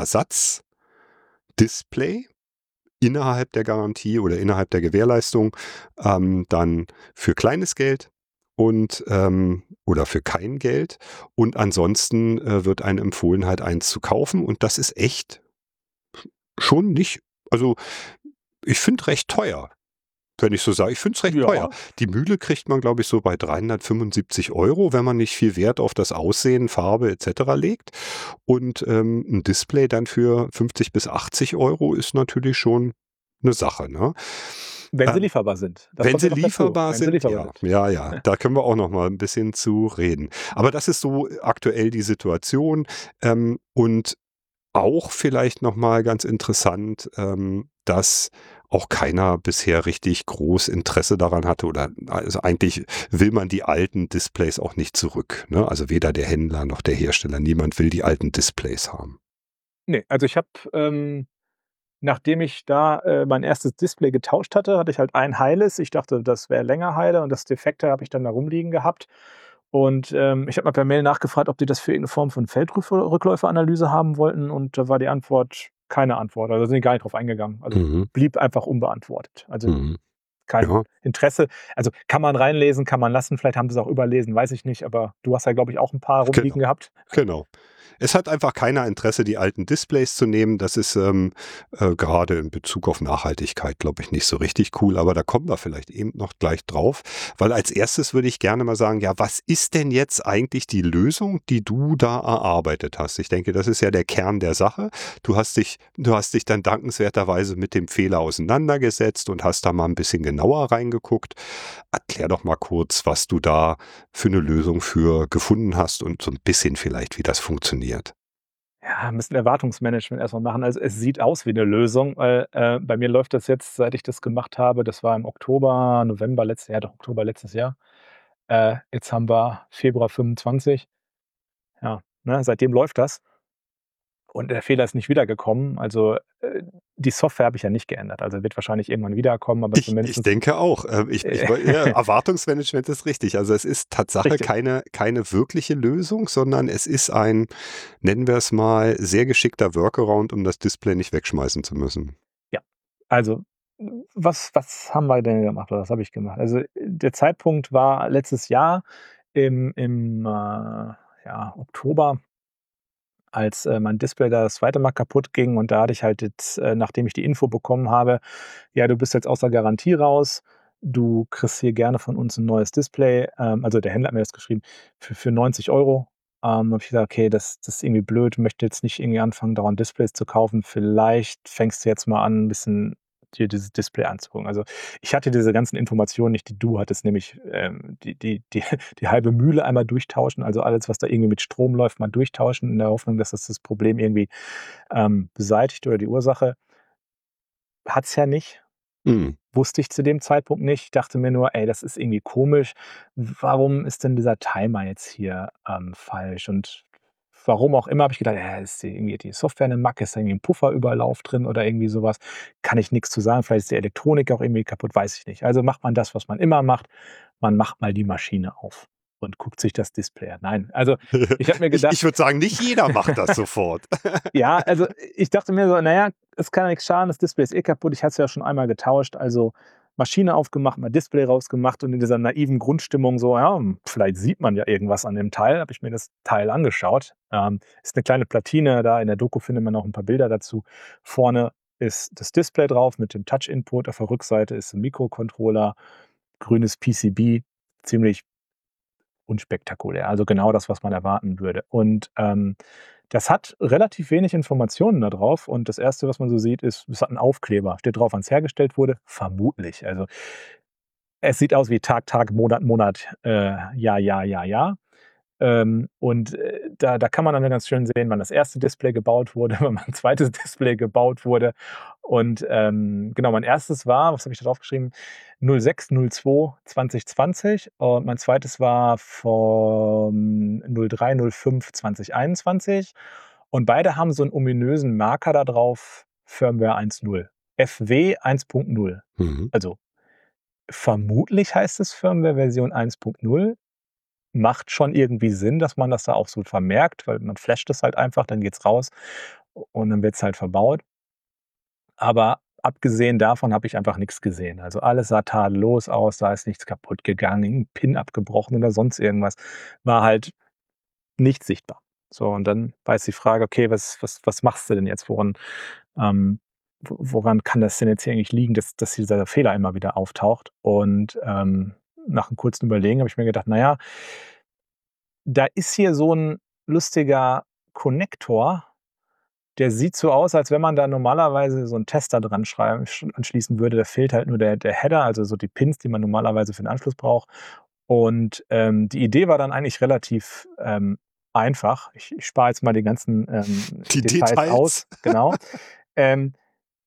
Ersatzdisplay innerhalb der Garantie oder innerhalb der Gewährleistung, ähm, dann für kleines Geld und, ähm oder für kein Geld. Und ansonsten, äh, wird einem empfohlen, halt eins zu kaufen und das ist echt schon nicht also, ich finde recht teuer, wenn ich so sage. Ich finde es recht teuer. ja. Die Mühle kriegt man, glaube ich, so bei dreihundertfünfundsiebzig Euro, wenn man nicht viel Wert auf das Aussehen, Farbe et cetera legt. Und, ähm, 'n Display dann für fünfzig bis achtzig Euro ist natürlich schon 'ne Sache, ne? Wenn sie Ähm, lieferbar sind. Das wenn kommt sie ja noch dazu, lieferbar wenn sie sind, lieferbar ja. sind. Ja, ja, da können wir auch noch mal 'n bisschen zu reden. Aber das ist so aktuell die Situation, ähm, und auch vielleicht noch mal ganz interessant, ähm, dass auch keiner bisher richtig groß Interesse daran hatte oder also, eigentlich will man die alten Displays auch nicht zurück, ne? Also, weder der Händler noch der Hersteller. Niemand will die alten Displays haben. Ne, also ich habe, ähm, nachdem ich da, äh, mein erstes Display getauscht hatte, hatte ich halt ein heiles. Ich dachte, das wäre länger heile und das defekte habe ich dann da rumliegen gehabt. Und, ähm, ich habe mal per Mail nachgefragt, ob die das für irgend 'ne Form von Feldrücke Rückläuferanalyse haben wollten und da war die Antwort keine Antwort. Also, da sind die gar nicht drauf eingegangen. Also, Mhm. blieb einfach unbeantwortet. Also, Mhm. kein Ja. Interesse. Also, kann man reinlesen, kann man lassen. Vielleicht haben sie's auch überlesen, weiß ich nicht, aber du hast ja, glaube ich, auch 'n paar rumliegen Genau, gehabt. genau. Es hat einfach keiner Interesse, die alten Displays zu nehmen. Das ist, ähm, äh, grade in Bezug auf Nachhaltigkeit, glaube ich, nicht so richtig cool, aber da kommen wir vielleicht eben noch gleich drauf. Weil als Erstes würde ich gerne mal sagen, ja, was ist denn jetzt eigentlich die Lösung, die du da erarbeitet hast? Ich denke, das ist ja der Kern der Sache. Du hast dich du hast dich dann dankenswerterweise mit dem Fehler auseinandergesetzt und hast da mal 'n bisschen genauer reingeguckt. Erklär doch mal kurz, was du da für 'ne Lösung für gefunden hast und so 'n bisschen vielleicht, wie das funktioniert. Ja, müssen Erwartungsmanagement erst mal machen. Also, es sieht aus wie 'ne Lösung, weil, äh, bei mir läuft das jetzt, seit ich das gemacht habe das war im Oktober, November letztes Jahr, doch Oktober letztes Jahr. Äh, jetzt haben wir Februar fünfundzwanzig. Ja, ne, seitdem läuft das. Und der Fehler ist nicht wiedergekommen. Also, äh, die Software habe ich ja nicht geändert. Also, wird wahrscheinlich irgendwann wiederkommen, aber Ich ich zumindestens denke auch. Ähm, ich ich woll ja, Erwartungsmanagement ist richtig. Also, es ist Tatsache Richtig. keine keine wirkliche Lösung, sondern es ist ein, nennen wir es mal, sehr geschickter Workaround, um das Display nicht wegschmeißen zu müssen. Ja, also, w was was haben wir denn gemacht oder was habe ich gemacht? Also, der Zeitpunkt war letztes Jahr im im, äh, ja, Oktober als, äh, mein Display da das zweite Mal kaputtging und da hatte ich halt jetzt, äh, nachdem ich die Info bekommen habe: „Ja, du bist jetzt aus der Garantie raus. Du kriegst hier gerne von uns 'n neues Display.“ Ähm, also, der Händler hat mir das geschrieben für für neunzig Euro. Ähm, habe ich gesagt: „Okay, das das ist irgendwie blöd. Möchte jetzt nicht irgendwie anfangen, dauernd Displays zu kaufen. Vielleicht fängst du jetzt mal an, 'n bisschen dir dieses Display anzugucken.“ Also, ich hatte diese ganzen Informationen nicht, die du hattest, nämlich, ähm, die die die die halbe Mühle einmal durchtauschen, also, alles, was da irgendwie mit Strom läuft, mal durchtauschen in der Hoffnung, dass das das Problem irgendwie, ähm, beseitigt oder die Ursache. Hat's ja nicht. Mhm. Wusste ich zu dem Zeitpunkt nicht. Dachte mir nur: „Ey, das ist irgendwie komisch. Warum ist denn dieser Timer jetzt hier, ähm, falsch?“ Und warum auch immer, habe ich gedacht: „Ja, ist irgendwie die Software 'ne Macke? Ist da irgendwie 'n Pufferüberlauf drin oder irgendwie so was?“ Kann ich nix zu sagen. Vielleicht ist die Elektronik auch irgendwie kaputt, weiß ich nicht. Also, macht man das, was man immer macht. Man macht mal die Maschine auf und guckt sich das Display an. Nein, also, ich habe mir Ich gedacht ich würde sagen, nicht jeder macht das sofort. Ja, also, ich dachte mir so: „Na ja, es kann ja nix schaden. Das Display ist eh kaputt. Ich hatte es ja schon einmal getauscht.“ Also, Maschine aufgemacht, mal Display rausgemacht und in dieser naiven Grundstimmung so: „Ja, hm, vielleicht sieht man ja irgendwas an dem Teil.“ Habe ich mir das Teil angeschaut. Ähm, ist 'ne kleine Platine, da in der Doku findet man auch 'n paar Bilder dazu. Vorne ist das Display drauf mit dem Touch-Input. Auf der Rückseite ist 'n Mikrocontroller, grünes P C B, ziemlich unspektakulär. Also genau das, was man erwarten würde. Und ähm, das hat relativ wenig Informationen da drauf. Und das Erste, was man so sieht, ist, es hat einen Aufkleber. Steht drauf, wann es hergestellt wurde? Vermutlich. Also es sieht aus wie Tag, Tag, Monat, Monat, äh, Jahr, Jahr, Jahr, Jahr. Ähm, und äh, da, da kann man dann ganz schön sehen, wann das erste Display gebaut wurde, wann ein zweites Display gebaut wurde. Und ähm, genau, mein erstes war, was habe ich da drauf geschrieben? null sechs null zwei zwanzig zwanzig und mein zweites war vom null drei null fünf zwanzig einundzwanzig. Und beide haben so einen ominösen Marker da drauf, Firmware eins Punkt null. F W eins Punkt null. Mhm. Also vermutlich heißt es Firmware-Version eins Punkt null. Macht schon irgendwie Sinn, dass man das da auch so vermerkt, weil man flasht es halt einfach, dann geht's raus und dann wird's halt verbaut. Aber abgesehen davon habe ich einfach nichts gesehen. Also alles sah tadellos aus, da ist nichts kaputt gegangen, 'n Pin abgebrochen oder sonst irgendwas. War halt nicht sichtbar. So, und dann war jetzt die Frage: „Okay, was was was machst du denn jetzt? Woran ähm, wo woran kann das denn jetzt hier eigentlich liegen, dass dass dieser Fehler immer wieder auftaucht?“ Und ähm, nach 'nem kurzen Überlegen habe ich mir gedacht: „Na ja, da ist hier so 'n lustiger Konnektor, der sieht so aus, als wenn man da normalerweise so 'n Tester dran schrei sch anschließen würde. Da fehlt halt nur der der Header, also so die Pins, die man normalerweise für 'n Anschluss braucht. Und ähm, die Idee war dann eigentlich relativ ähm, einfach. Ich ich spare jetzt mal die ganzen ähm, Die Details Details. aus, genau. Ähm,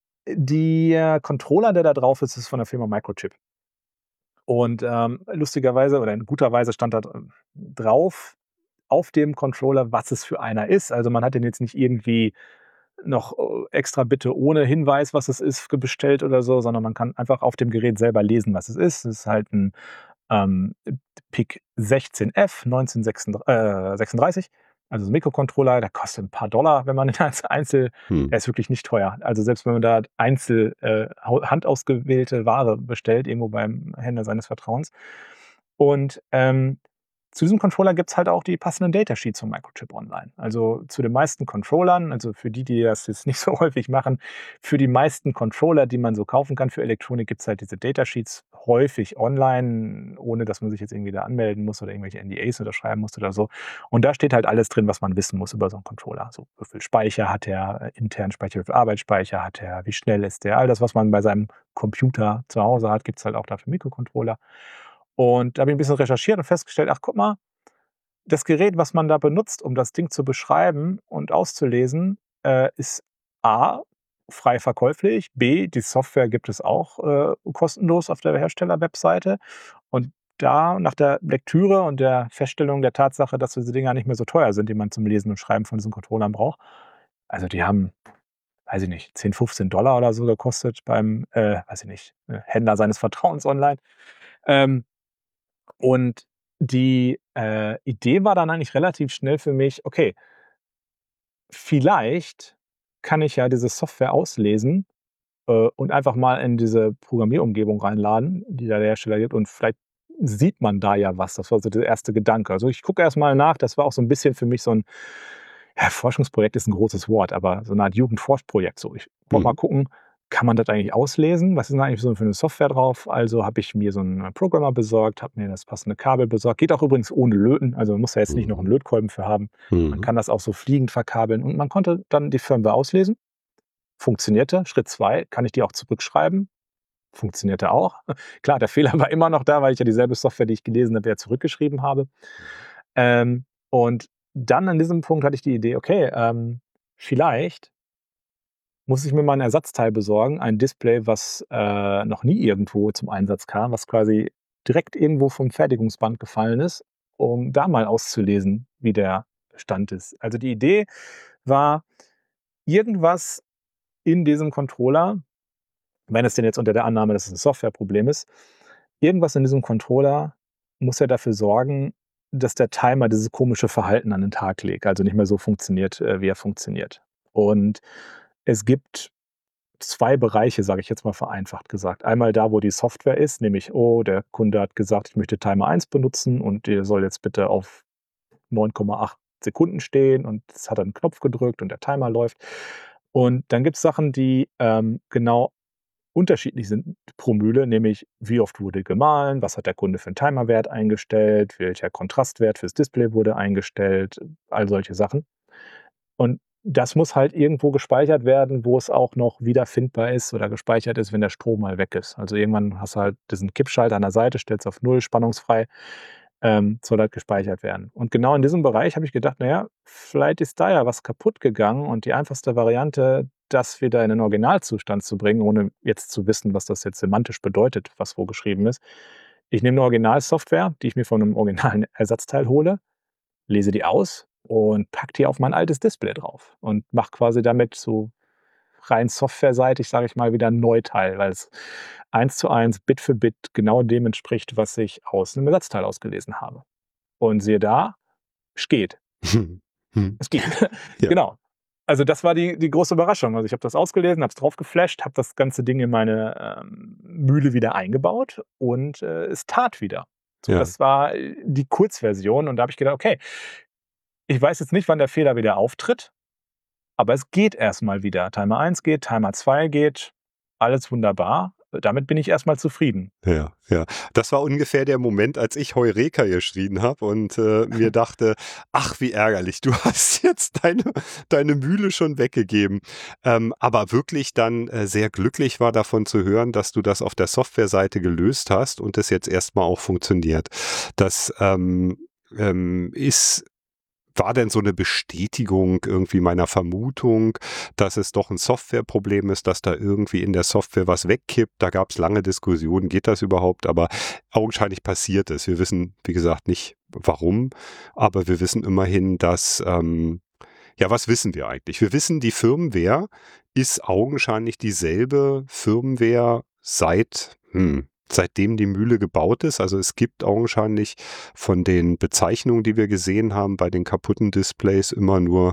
der Controller, der da drauf ist, ist von der Firma Microchip. Und ähm, lustigerweise oder in guter Weise stand da dr drauf auf dem Controller, was es für einer ist. Also, man hat den jetzt nicht irgendwie noch äh, extra bitte ohne Hinweis, was es ist, ge bestellt oder so, sondern man kann einfach auf dem Gerät selber lesen, was es ist. Es ist halt 'n ähm, P I C sechzehn F neunzehnhundertsechsundr äh, sechsunddreißig, also so 'n Mikrocontroller, der kostet 'n paar Dollar, wenn man den als Einzel Hm. der ist wirklich nicht teuer. Also, selbst wenn man da einzel äh, hau handausgewählte Ware bestellt, irgendwo beim Händler seines Vertrauens. Und ähm, zu diesem Controller gibt's halt auch die passenden Datasheets von Microchip online. Also, zu den meisten Controllern, also für die, die das jetzt nicht so häufig machen, für die meisten Controller, die man so kaufen kann für Elektronik, gibt's halt diese Datasheets häufig online, ohne dass man sich jetzt irgendwie da anmelden muss oder irgendwelche N D As unterschreiben muss oder so. Und da steht halt alles drin, was man wissen muss über so 'n Controller. So, wie viel Speicher hat der, äh, internen Speicher, wie viel Arbeitsspeicher hat der, wie schnell ist der? All das, was man bei seinem Computer zu Hause hat, gibt's halt auch da für Mikrocontroller. Und da habe ich 'n bisschen recherchiert und festgestellt: Ach, guck mal, das Gerät, was man da benutzt, um das Ding zu beschreiben und auszulesen, äh, ist A, frei verkäuflich, B, die Software gibt es auch äh, kostenlos auf der Herstellerwebseite. Und da nach der Lektüre und der Feststellung der Tatsache, dass diese Dinger nicht mehr so teuer sind, die man zum Lesen und Schreiben von diesen Controllern braucht. Also, die haben, weiß ich nicht, zehn, fünfzehn Dollar oder so gekostet beim, äh, weiß ich nicht, äh, Händler seines Vertrauens online. Ähm, und die äh, Idee war dann eigentlich relativ schnell für mich: „Okay“ „vielleicht kann ich ja diese Software auslesen, äh, und einfach mal in diese Programmierumgebung reinladen, die da der Hersteller gibt und vielleicht sieht man da ja was.“ Das war so der erste Gedanke. Also, ich gucke erst mal nach. Das war auch so 'n bisschen für mich so 'n ja, Forschungsprojekt ist 'n großes Wort, aber so 'ne Art Jugendforschprojekt so. Ich wollte mal Mhm. gucken, kann man das eigentlich auslesen? Was ist denn eigentlich so für 'ne Software drauf? Also, habe ich mir so 'n Programmer besorgt, habe mir das passende Kabel besorgt. Geht auch übrigens ohne Löten, also man muss da jetzt nicht noch 'n Mhm. Lötkolben für haben. Man Mhm. kann das auch so fliegend verkabeln und man konnte dann die Firmware auslesen. Funktionierte. Schritt zwei, kann ich die auch zurückschreiben? Funktionierte auch. Klar, der Fehler war immer noch da, weil ich ja dieselbe Software, die ich gelesen habe, ja zurückgeschrieben habe. Mhm. Ähm, und dann an diesem Punkt hatte ich die Idee: „Okay, ähm, vielleicht“ „muss ich mir mal 'n Ersatzteil besorgen, ein Display, was äh, noch nie irgendwo zum Einsatz kam, was quasi direkt irgendwo vom Fertigungsband gefallen ist, um da mal auszulesen, wie der Stand ist.“ Also, die Idee war, irgendwas in diesem Controller, wenn es denn jetzt unter der Annahme, dass es 'n Softwareproblem ist, irgendwas in diesem Controller muss ja dafür sorgen, dass der Timer dieses komische Verhalten an den Tag legt, also nicht mehr so funktioniert, äh, wie er funktioniert. Und es gibt zwei Bereiche, sage ich jetzt mal vereinfacht gesagt. Einmal da, wo die Software ist, nämlich: „Oh, der Kunde hat gesagt, ich möchte Timer eins benutzen und der soll jetzt bitte auf neun Komma acht Sekunden stehen.“ Und jetzt hat er 'n Knopf gedrückt und der Timer läuft. Und dann gibt's Sachen, die ähm, genau unterschiedlich sind pro Mühle, nämlich wie oft wurde gemahlen, was hat der Kunde für einen Timerwert eingestellt, welcher Kontrastwert fürs Display wurde eingestellt, all solche Sachen. Und das muss halt irgendwo gespeichert werden, wo es auch noch wiederfindbar ist oder gespeichert ist, wenn der Strom mal weg ist. Also irgendwann hast du halt diesen Kippschalter an der Seite, stellst auf null, spannungsfrei, ähm, soll halt gespeichert werden. Und genau in diesem Bereich habe ich gedacht, naja, vielleicht ist da ja was kaputt gegangen und die einfachste Variante, das wieder in den Originalzustand zu bringen, ohne jetzt zu wissen, was das jetzt semantisch bedeutet, was wo geschrieben ist. Ich nehme eine Originalsoftware, die ich mir von einem originalen Ersatzteil hole, lese die aus und packe die auf mein altes Display drauf und mache quasi damit so rein softwareseitig, sage ich mal, wieder 'n Neuteil, weil es eins zu eins, Bit für Bit genau dem entspricht, was ich aus 'nem Ersatzteil ausgelesen habe. Und siehe da, es geht. Hm. Hm. Es geht. Ja. Genau. Also, das war die die große Überraschung. Also, ich habe das ausgelesen, habe es drauf geflasht, habe das ganze Ding in meine, ähm, Mühle wieder eingebaut und, äh, es tat wieder. So, Ja. das war, äh, die Kurzversion und da habe ich gedacht: „Okay, ich weiß jetzt nicht, wann der Fehler wieder auftritt, aber es geht erst mal wieder. Timer eins geht, Timer zwei geht, alles wunderbar. Damit bin ich erst mal zufrieden.“ Ja, ja. Das war ungefähr der Moment, als ich Heureka geschrien habe und, äh, mir dachte: „Ach, wie ärgerlich, du hast jetzt deine deine Mühle schon weggegeben.“ Ähm, aber wirklich dann, äh, sehr glücklich war davon zu hören, dass du das auf der Softwareseite gelöst hast und es jetzt erst mal auch funktioniert. Das, ähm, ähm, ist war denn so eine Bestätigung irgendwie meiner Vermutung, dass es doch ein Softwareproblem ist, dass da irgendwie in der Software was wegkippt? Da gab es lange Diskussionen, geht das überhaupt? Aber augenscheinlich passiert es. Wir wissen, wie gesagt, nicht warum, aber wir wissen immerhin, dass, ähm ja, was wissen wir eigentlich? Wir wissen, die Firmware ist augenscheinlich dieselbe Firmware seit, hm, seitdem die Mühle gebaut ist. Also es gibt augenscheinlich von den Bezeichnungen, die wir gesehen haben bei den kaputten Displays, immer nur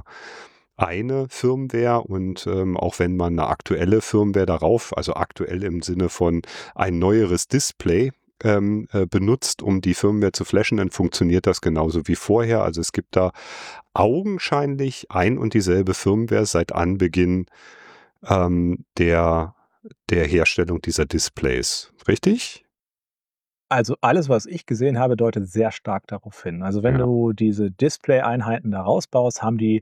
eine Firmware und ähm, auch wenn man eine aktuelle Firmware darauf, also aktuell im Sinne von ein neueres Display, ähm, äh, benutzt, um die Firmware zu flashen, dann funktioniert das genauso wie vorher. Also es gibt da augenscheinlich ein und dieselbe Firmware seit Anbeginn ähm, der, der Herstellung dieser Displays. Richtig? Also, alles, was ich gesehen habe, deutet sehr stark darauf hin. Also, wenn Ja. du diese Display-Einheiten da rausbaust, haben die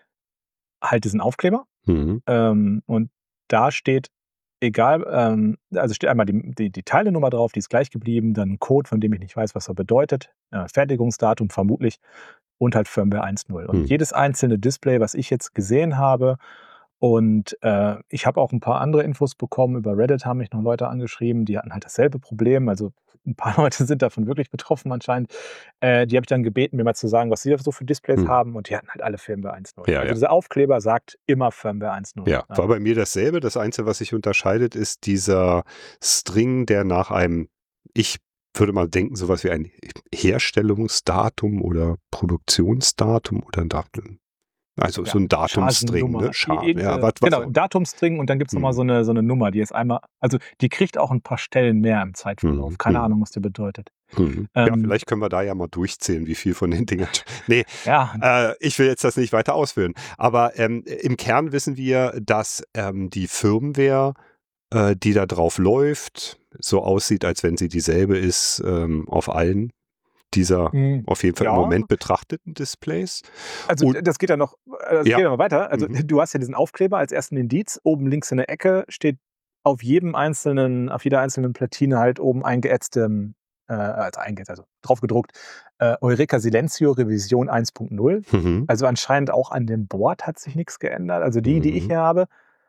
halt diesen Aufkleber, Mhm. ähm, und da steht, egal, ähm also, steht einmal die die die Teilenummer drauf, die ist gleich geblieben, dann 'n Code, von dem ich nicht weiß, was er bedeutet, äh, Fertigungsdatum vermutlich und halt Firmware eins Punkt null. Und Mhm. jedes einzelne Display, was ich jetzt gesehen habe und, äh, ich habe auch 'n paar andere Infos bekommen. Über Reddit haben mich noch Leute angeschrieben, die hatten halt dasselbe Problem. Also, 'n paar Leute sind davon wirklich betroffen anscheinend. Äh, die habe ich dann gebeten, mir mal zu sagen, was sie da so für Displays Mhm. haben und die hatten halt alle Firmware eins Punkt null. Ja, Also, ja. dieser Aufkleber sagt immer Firmware eins Punkt null. Ja, war Ähm, bei mir dasselbe. Das Einzige, was sich unterscheidet, ist dieser String, der nach einem, ich würde mal denken, sowas wie ein Herstellungsdatum oder Produktionsdatum oder ein Datum. Also so ja, ein Datumsstring, ne? Chasennummer, i Schar, i ja, äh, was, was genau, auch. Datumsstring und dann gibt's noch mal Mhm. so 'ne so 'ne Nummer, die ist einmal, also, die kriegt auch 'n paar Stellen mehr im Zeitverlauf. Mhm. Keine Mhm. Ahnung, was die bedeutet. Mhm. Ja, Ähm, vielleicht können wir da ja mal durchzählen, wie viel von den Dingern. Ne, ja, äh, ich will jetzt das nicht weiter ausführen. Aber ähm, im Kern wissen wir, dass ähm, die Firmware, äh, die da drauf läuft, so aussieht, als wenn sie dieselbe ist ähm, auf allen dieser hm, auf jeden Fall im ja. Moment betrachteten Displays. Also, Und d das geht ja noch, äh, das geht ja, ja noch weiter. Also, mhm. du hast ja diesen Aufkleber als ersten Indiz. Oben links in der Ecke steht auf jedem einzelnen auf jeder einzelnen Platine halt oben eingeätzt, ähm, äh, also eingeätzt, also drauf gedruckt, äh, Eureka Silencio Revision eins Punkt null. Mhm. Also, anscheinend auch an dem Board hat sich nix geändert. Also, die, die ich Mhm. hier habe,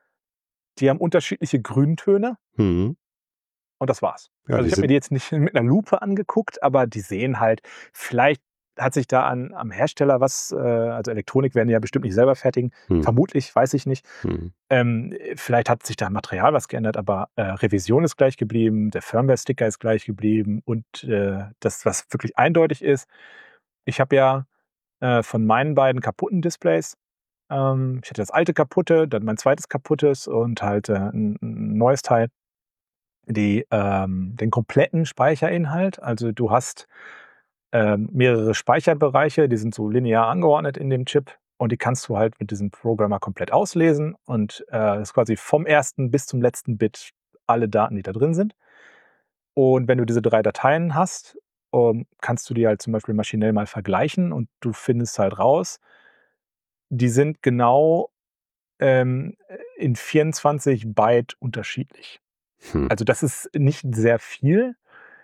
die haben unterschiedliche Grüntöne Mhm. und das war's. Ja, Also, die ich habe mir sind, die jetzt nicht mit 'ner Lupe angeguckt, aber die sehen halt, vielleicht hat sich da an am Hersteller was, äh, also, Elektronik werden die ja bestimmt nicht selber fertigen. hm, Vermutlich, weiß ich nicht. hm, Ähm, äh, vielleicht hat sich da am Material was geändert, aber, äh, Revision ist gleich geblieben, der Firmware-Sticker ist gleich geblieben und, äh, das, was wirklich eindeutig ist, ich habe ja, äh, von meinen beiden kaputten Displays, ähm ich hatte das alte kaputte, dann mein zweites kaputtes und halt, äh, 'n 'n neues Teil, die, ähm den kompletten Speicherinhalt. Also, du hast, ähm, mehrere Speicherbereiche, die sind so linear angeordnet in dem Chip und die kannst du halt mit diesem Programmer komplett auslesen und, äh, ist quasi vom ersten bis zum letzten Bit alle Daten, die da drin sind. Und wenn du diese drei Dateien hast, ähm, kannst du die halt zum Beispiel maschinell mal vergleichen und du findest halt raus, die sind genau, ähm, in vierundzwanzig Byte unterschiedlich. Hm. Also, das ist nicht sehr viel,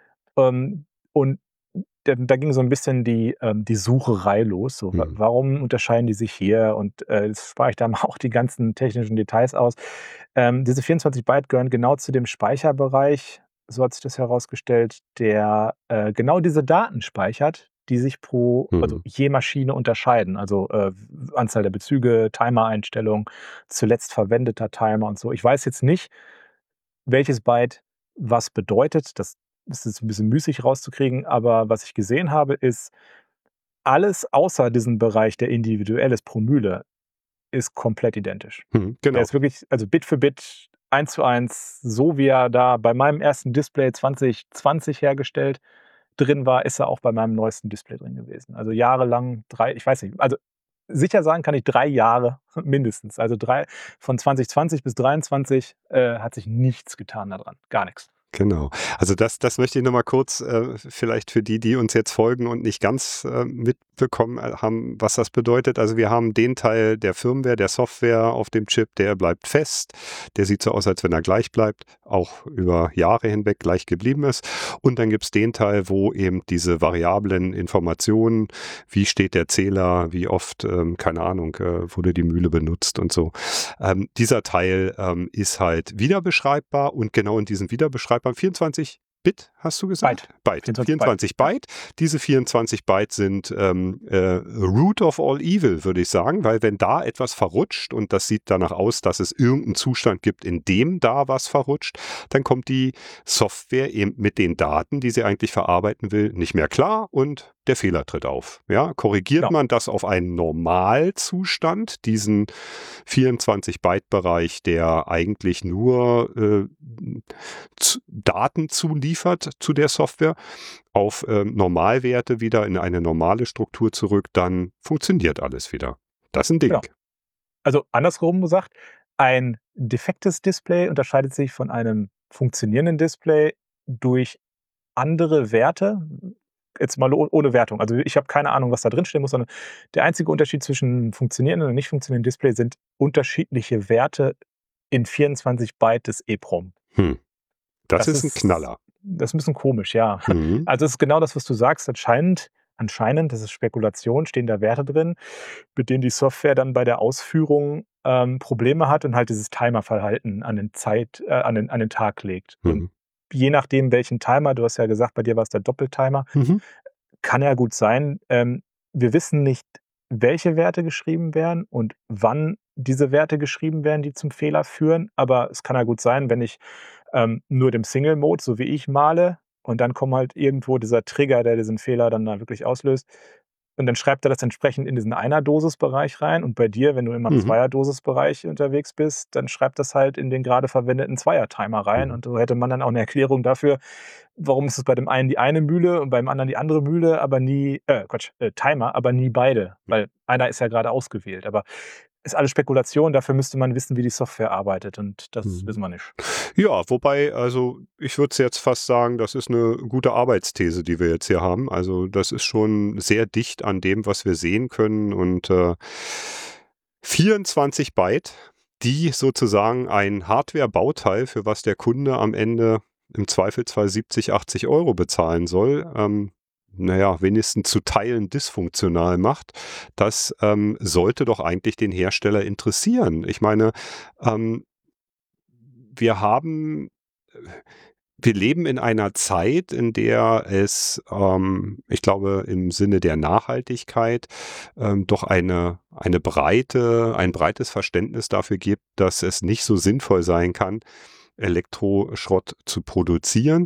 ähm, und da da ging so ein bisschen die ähm, die Sucherei los, so: „Wa Hm. warum unterscheiden die sich hier?“ Und, äh, jetzt spare ich da mal auch die ganzen technischen Details aus. Ähm, diese vierundzwanzig Byte gehören genau zu dem Speicherbereich, so hat sich das herausgestellt, der, äh, genau diese Daten speichert, die sich pro also Hm. je Maschine unterscheiden. Also, äh, Anzahl der Bezüge, Timer-Einstellung, zuletzt verwendeter Timer und so. Ich weiß jetzt nicht, welches Byte was bedeutet. Das ist jetzt 'n bisschen müßig rauszukriegen, aber was ich gesehen habe, ist, alles außer diesem Bereich, der individuell ist pro Myle, ist komplett identisch. Hm. Der Genau. ist wirklich, also Bit für Bit, eins zu eins, so wie er da bei meinem ersten Display zwanzig zwanzig hergestellt drin war, ist er auch bei meinem neuesten Display drin gewesen. Also jahrelang, drei, ich weiß nicht, also sicher sagen kann ich drei Jahre mindestens. Also drei, von zwanzig zwanzig bis dreiundzwanzig äh, hat sich nichts getan daran, gar nichts. Genau. Also das das möchte ich noch mal kurz, äh, vielleicht für die, die uns jetzt folgen und nicht ganz, äh, mitbekommen, äh, haben, was das bedeutet. Also wir haben den Teil der Firmware, der Software auf dem Chip, der bleibt fest. Der sieht so aus, als wenn er gleich bleibt, auch über Jahre hinweg gleich geblieben ist. Und dann gibt's den Teil, wo eben diese variablen Informationen, wie steht der Zähler, wie oft, ähm, keine Ahnung, äh, wurde die Mühle benutzt und so. Ähm, dieser Teil ähm, ist halt wiederbeschreibbar und genau in diesem Wiederbeschreibbar vierundzwanzig Bit, hast du gesagt? Byte. Byte. vierundzwanzig vierundzwanzig Byte. Byte. Diese vierundzwanzig Byte sind ähm, äh, Root of all evil, würde ich sagen, weil wenn da etwas verrutscht und das sieht danach aus, dass es irgendeinen Zustand gibt, in dem da was verrutscht, dann kommt die Software eben mit den Daten, die sie eigentlich verarbeiten will, nicht mehr klar und der Fehler tritt auf. Ja, korrigiert Genau. man das auf einen Normalzustand, diesen vierundzwanzig Byte Bereich, der eigentlich nur äh, zu, Daten zuliefert zu der Software, auf äh, Normalwerte wieder in eine normale Struktur zurück, dann funktioniert alles wieder. Das ist ein Ding. Genau. Also andersrum gesagt, ein defektes Display unterscheidet sich von einem funktionierenden Display durch andere Werte. Jetzt mal oh ohne Wertung. Also, ich habe keine Ahnung, was da drinstehen muss, sondern der einzige Unterschied zwischen funktionierenden und nicht funktionierenden Display sind unterschiedliche Werte in vierundzwanzig Byte des EEPROM. Hm. Das, Das ist ein ist Knaller. das ist 'n bisschen komisch, ja. Mhm. Also, es ist genau das, was du sagst. Anscheinend anscheinend, das ist Spekulation, stehen da Werte drin, mit denen die Software dann bei der Ausführung, ähm, Probleme hat und halt dieses Timerverhalten an den Zeit äh, an den an den Tag legt. Und Mhm. je nachdem, welchen Timer, du hast ja gesagt, bei dir war es der Doppeltimer, Mhm. kann ja gut sein. Ähm, wir wissen nicht, welche Werte geschrieben werden und wann diese Werte geschrieben werden, die zum Fehler führen. Aber es kann ja gut sein, wenn ich ähm, nur dem Single-Mode, so wie ich male, und dann kommt halt irgendwo dieser Trigger, der diesen Fehler dann da wirklich auslöst. Und dann schreibt er das entsprechend in diesen Einer-Dosis-Bereich rein. Und bei dir, wenn du immer im Mhm. Zweier-Dosis-Bereich unterwegs bist, dann schreibt das halt in den gerade verwendeten Zweier-Timer rein. Mhm. Und so hätte man dann auch eine Erklärung dafür, warum ist es bei dem einen die eine Mühle und beim anderen die andere Mühle, aber nie, äh, Quatsch, äh, Timer, aber nie beide. Weil einer ist ja gerade ausgewählt. Aber ist alles Spekulation, dafür müsste man wissen, wie die Software arbeitet. Und das Mhm. wissen wir nicht. Ja, wobei, also ich würde jetzt fast sagen, das ist eine gute Arbeitsthese, die wir jetzt hier haben. Also das ist schon sehr dicht an dem, was wir sehen können. Und äh, vierundzwanzig Byte, die sozusagen ein Hardware-Bauteil, für was der Kunde am Ende im Zweifelsfall siebzig, achtzig Euro bezahlen soll, ähm, naja, wenigstens zu Teilen dysfunktional macht, das ähm, sollte doch eigentlich den Hersteller interessieren. Ich meine, ähm, wir haben äh, wir leben in einer Zeit, in der es, ähm, ich glaube, im Sinne der Nachhaltigkeit ähm, doch eine, eine breite, ein breites Verständnis dafür gibt, dass es nicht so sinnvoll sein kann, Elektroschrott zu produzieren.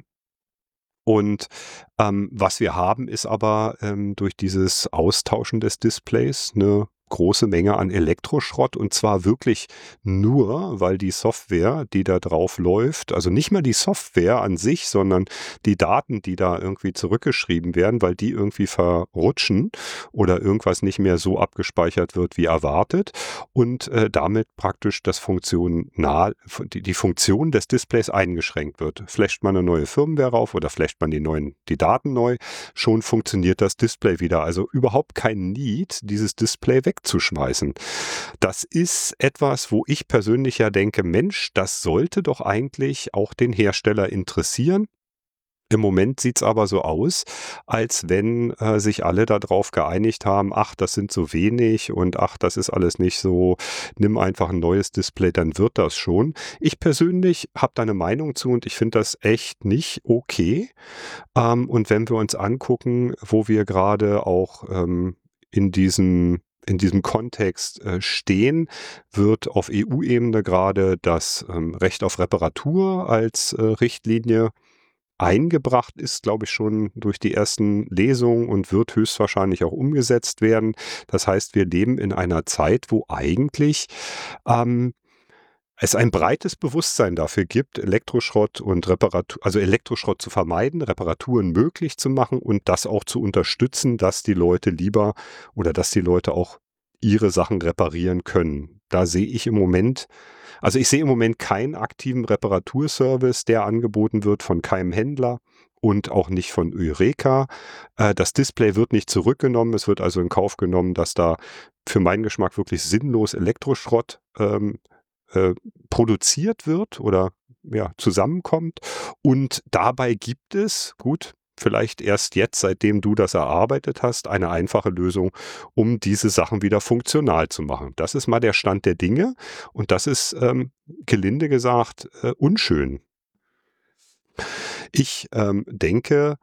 Und ähm, was wir haben, ist aber ähm, durch dieses Austauschen des Displays eine große Menge an Elektroschrott, und zwar wirklich nur, weil die Software, die da drauf läuft, also nicht mal die Software an sich, sondern die Daten, die da irgendwie zurückgeschrieben werden, weil die irgendwie verrutschen oder irgendwas nicht mehr so abgespeichert wird wie erwartet und äh, damit praktisch das Funktional, die, die Funktion des Displays eingeschränkt wird. Flasht man eine neue Firmware rauf oder flasht man die neuen, die Daten neu, schon funktioniert das Display wieder. Also überhaupt kein Need, dieses Display wegzuschmeißen. Das ist etwas, wo ich persönlich ja denke, Mensch, das sollte doch eigentlich auch den Hersteller interessieren. Im Moment sieht's aber so aus, als wenn äh, sich alle darauf geeinigt haben, ach, das sind so wenig und ach, das ist alles nicht so, nimm einfach ein neues Display, dann wird das schon. Ich persönlich habe da eine Meinung zu und ich finde das echt nicht okay. Ähm, und wenn wir uns angucken, wo wir gerade auch ähm, in diesem in diesem Kontext äh, stehen, wird auf E U-Ebene gerade das ähm, Recht auf Reparatur als äh, Richtlinie eingebracht, ist, glaube ich, schon durch die ersten Lesungen und wird höchstwahrscheinlich auch umgesetzt werden. Das heißt, wir leben in einer Zeit, wo eigentlich ähm, es ein breites Bewusstsein dafür gibt, Elektroschrott und Reparatur, also Elektroschrott zu vermeiden, Reparaturen möglich zu machen und das auch zu unterstützen, dass die Leute lieber oder dass die Leute auch ihre Sachen reparieren können. Da sehe ich im Moment, also ich sehe im Moment keinen aktiven Reparaturservice, der angeboten wird von keinem Händler und auch nicht von Eureka. Äh, das Display wird nicht zurückgenommen, es wird also in Kauf genommen, dass da für meinen Geschmack wirklich sinnlos Elektroschrott ähm, äh, produziert wird oder ja, zusammenkommt. Und dabei gibt es, gut, vielleicht erst jetzt, seitdem du das erarbeitet hast, eine einfache Lösung, um diese Sachen wieder funktional zu machen. Das ist mal der Stand der Dinge und das ist, ähm, gelinde gesagt, äh, unschön. Ich ähm, denke,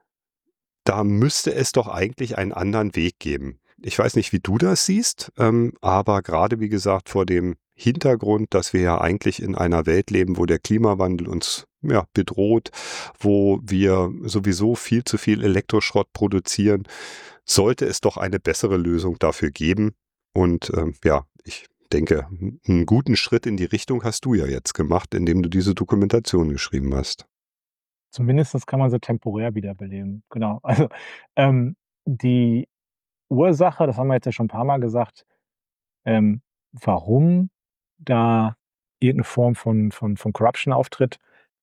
da müsste es doch eigentlich einen anderen Weg geben. Ich weiß nicht, wie du das siehst, ähm, aber gerade wie gesagt vor dem Hintergrund, dass wir ja eigentlich in einer Welt leben, wo der Klimawandel uns ja, bedroht, wo wir sowieso viel zu viel Elektroschrott produzieren, sollte es doch eine bessere Lösung dafür geben. Und ähm, ja, ich denke, einen guten Schritt in die Richtung hast du ja jetzt gemacht, indem du diese Dokumentation geschrieben hast. Zumindest kann man sie temporär wiederbeleben. Genau. Also, ähm, die Ursache, das haben wir jetzt ja schon ein paar Mal gesagt, ähm, warum da irgendeine Form von von von Corruption auftritt,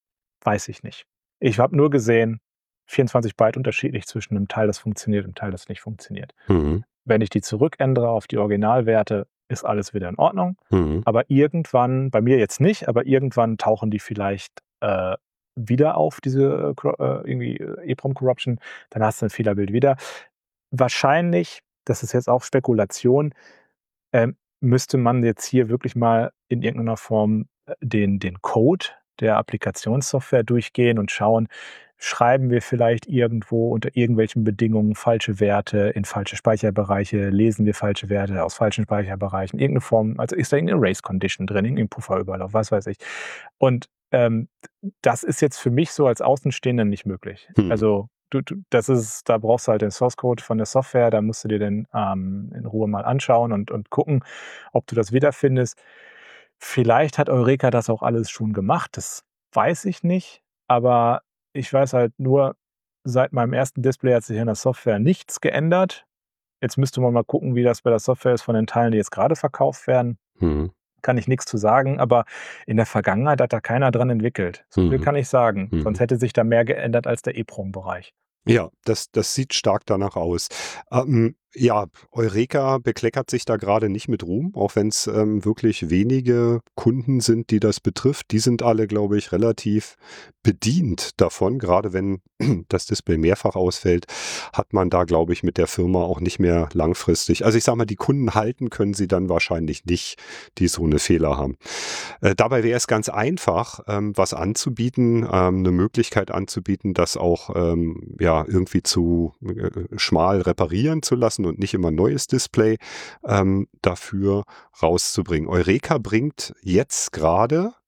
weiß ich nicht. Ich habe nur gesehen, vierundzwanzig Byte unterschiedlich zwischen 'nem Teil, das funktioniert und 'nem Teil, das nicht funktioniert. Mhm. Wenn ich die zurückändere auf die Originalwerte, ist alles wieder in Ordnung. Mhm. Aber irgendwann, bei mir jetzt nicht, aber irgendwann tauchen die vielleicht, äh, wieder auf, diese, äh, Cor äh, irgendwie, äh, EEPROM-Corruption. Dann hast du 'n Fehlerbild wieder. Wahrscheinlich, das ist jetzt auch Spekulation, ähm, müsste man jetzt hier wirklich mal in irgendeiner Form, äh, den den Code der Applikationssoftware durchgehen und schauen, schreiben wir vielleicht irgendwo unter irgendwelchen Bedingungen falsche Werte in falsche Speicherbereiche, lesen wir falsche Werte aus falschen Speicherbereichen, irgendeine Form, also ist da irgendeine Erase Condition drin, irgendein Pufferüberlauf, was weiß ich. Und, ähm, das ist jetzt für mich so als Außenstehender nicht möglich. Mhm. Also, du du das ist, da brauchst du halt den Source Code von der Software, da musst du dir den, ähm, in Ruhe mal anschauen und und gucken, ob du das wiederfindest. Vielleicht hat Eureka das auch alles schon gemacht, das weiß ich nicht, aber ich weiß halt nur, seit meinem ersten Display hat sich an der Software nichts geändert. Jetzt müsste man mal gucken, wie das bei der Software ist von den Teilen, die jetzt gerade verkauft werden. Mhm. Kann ich nichts zu sagen, aber in der Vergangenheit hat da keiner dran entwickelt. So viel Mhm. kann ich sagen. Mhm. Sonst hätte sich da mehr geändert als der EEPROM-Bereich. Ja, das das sieht stark danach aus. Ähm, ja, Eureka bekleckert sich da gerade nicht mit Ruhm, auch wenn's, ähm, wirklich wenige Kunden sind, die das betrifft. Die sind alle, glaube ich, relativ bedient davon. Gerade wenn das Display mehrfach ausfällt, hat man da, glaube ich, mit der Firma auch nicht mehr langfristig, also, ich sage mal, die Kunden halten können sie dann wahrscheinlich nicht, die so eine Fehler haben. Äh, dabei wäre es ganz einfach, ähm, was anzubieten, ähm, 'ne Möglichkeit anzubieten, das auch, ähm, ja, irgendwie zu äh, schmal reparieren zu lassen und nicht immer 'n neues Display, ähm, dafür rauszubringen. Eureka bringt jetzt gerade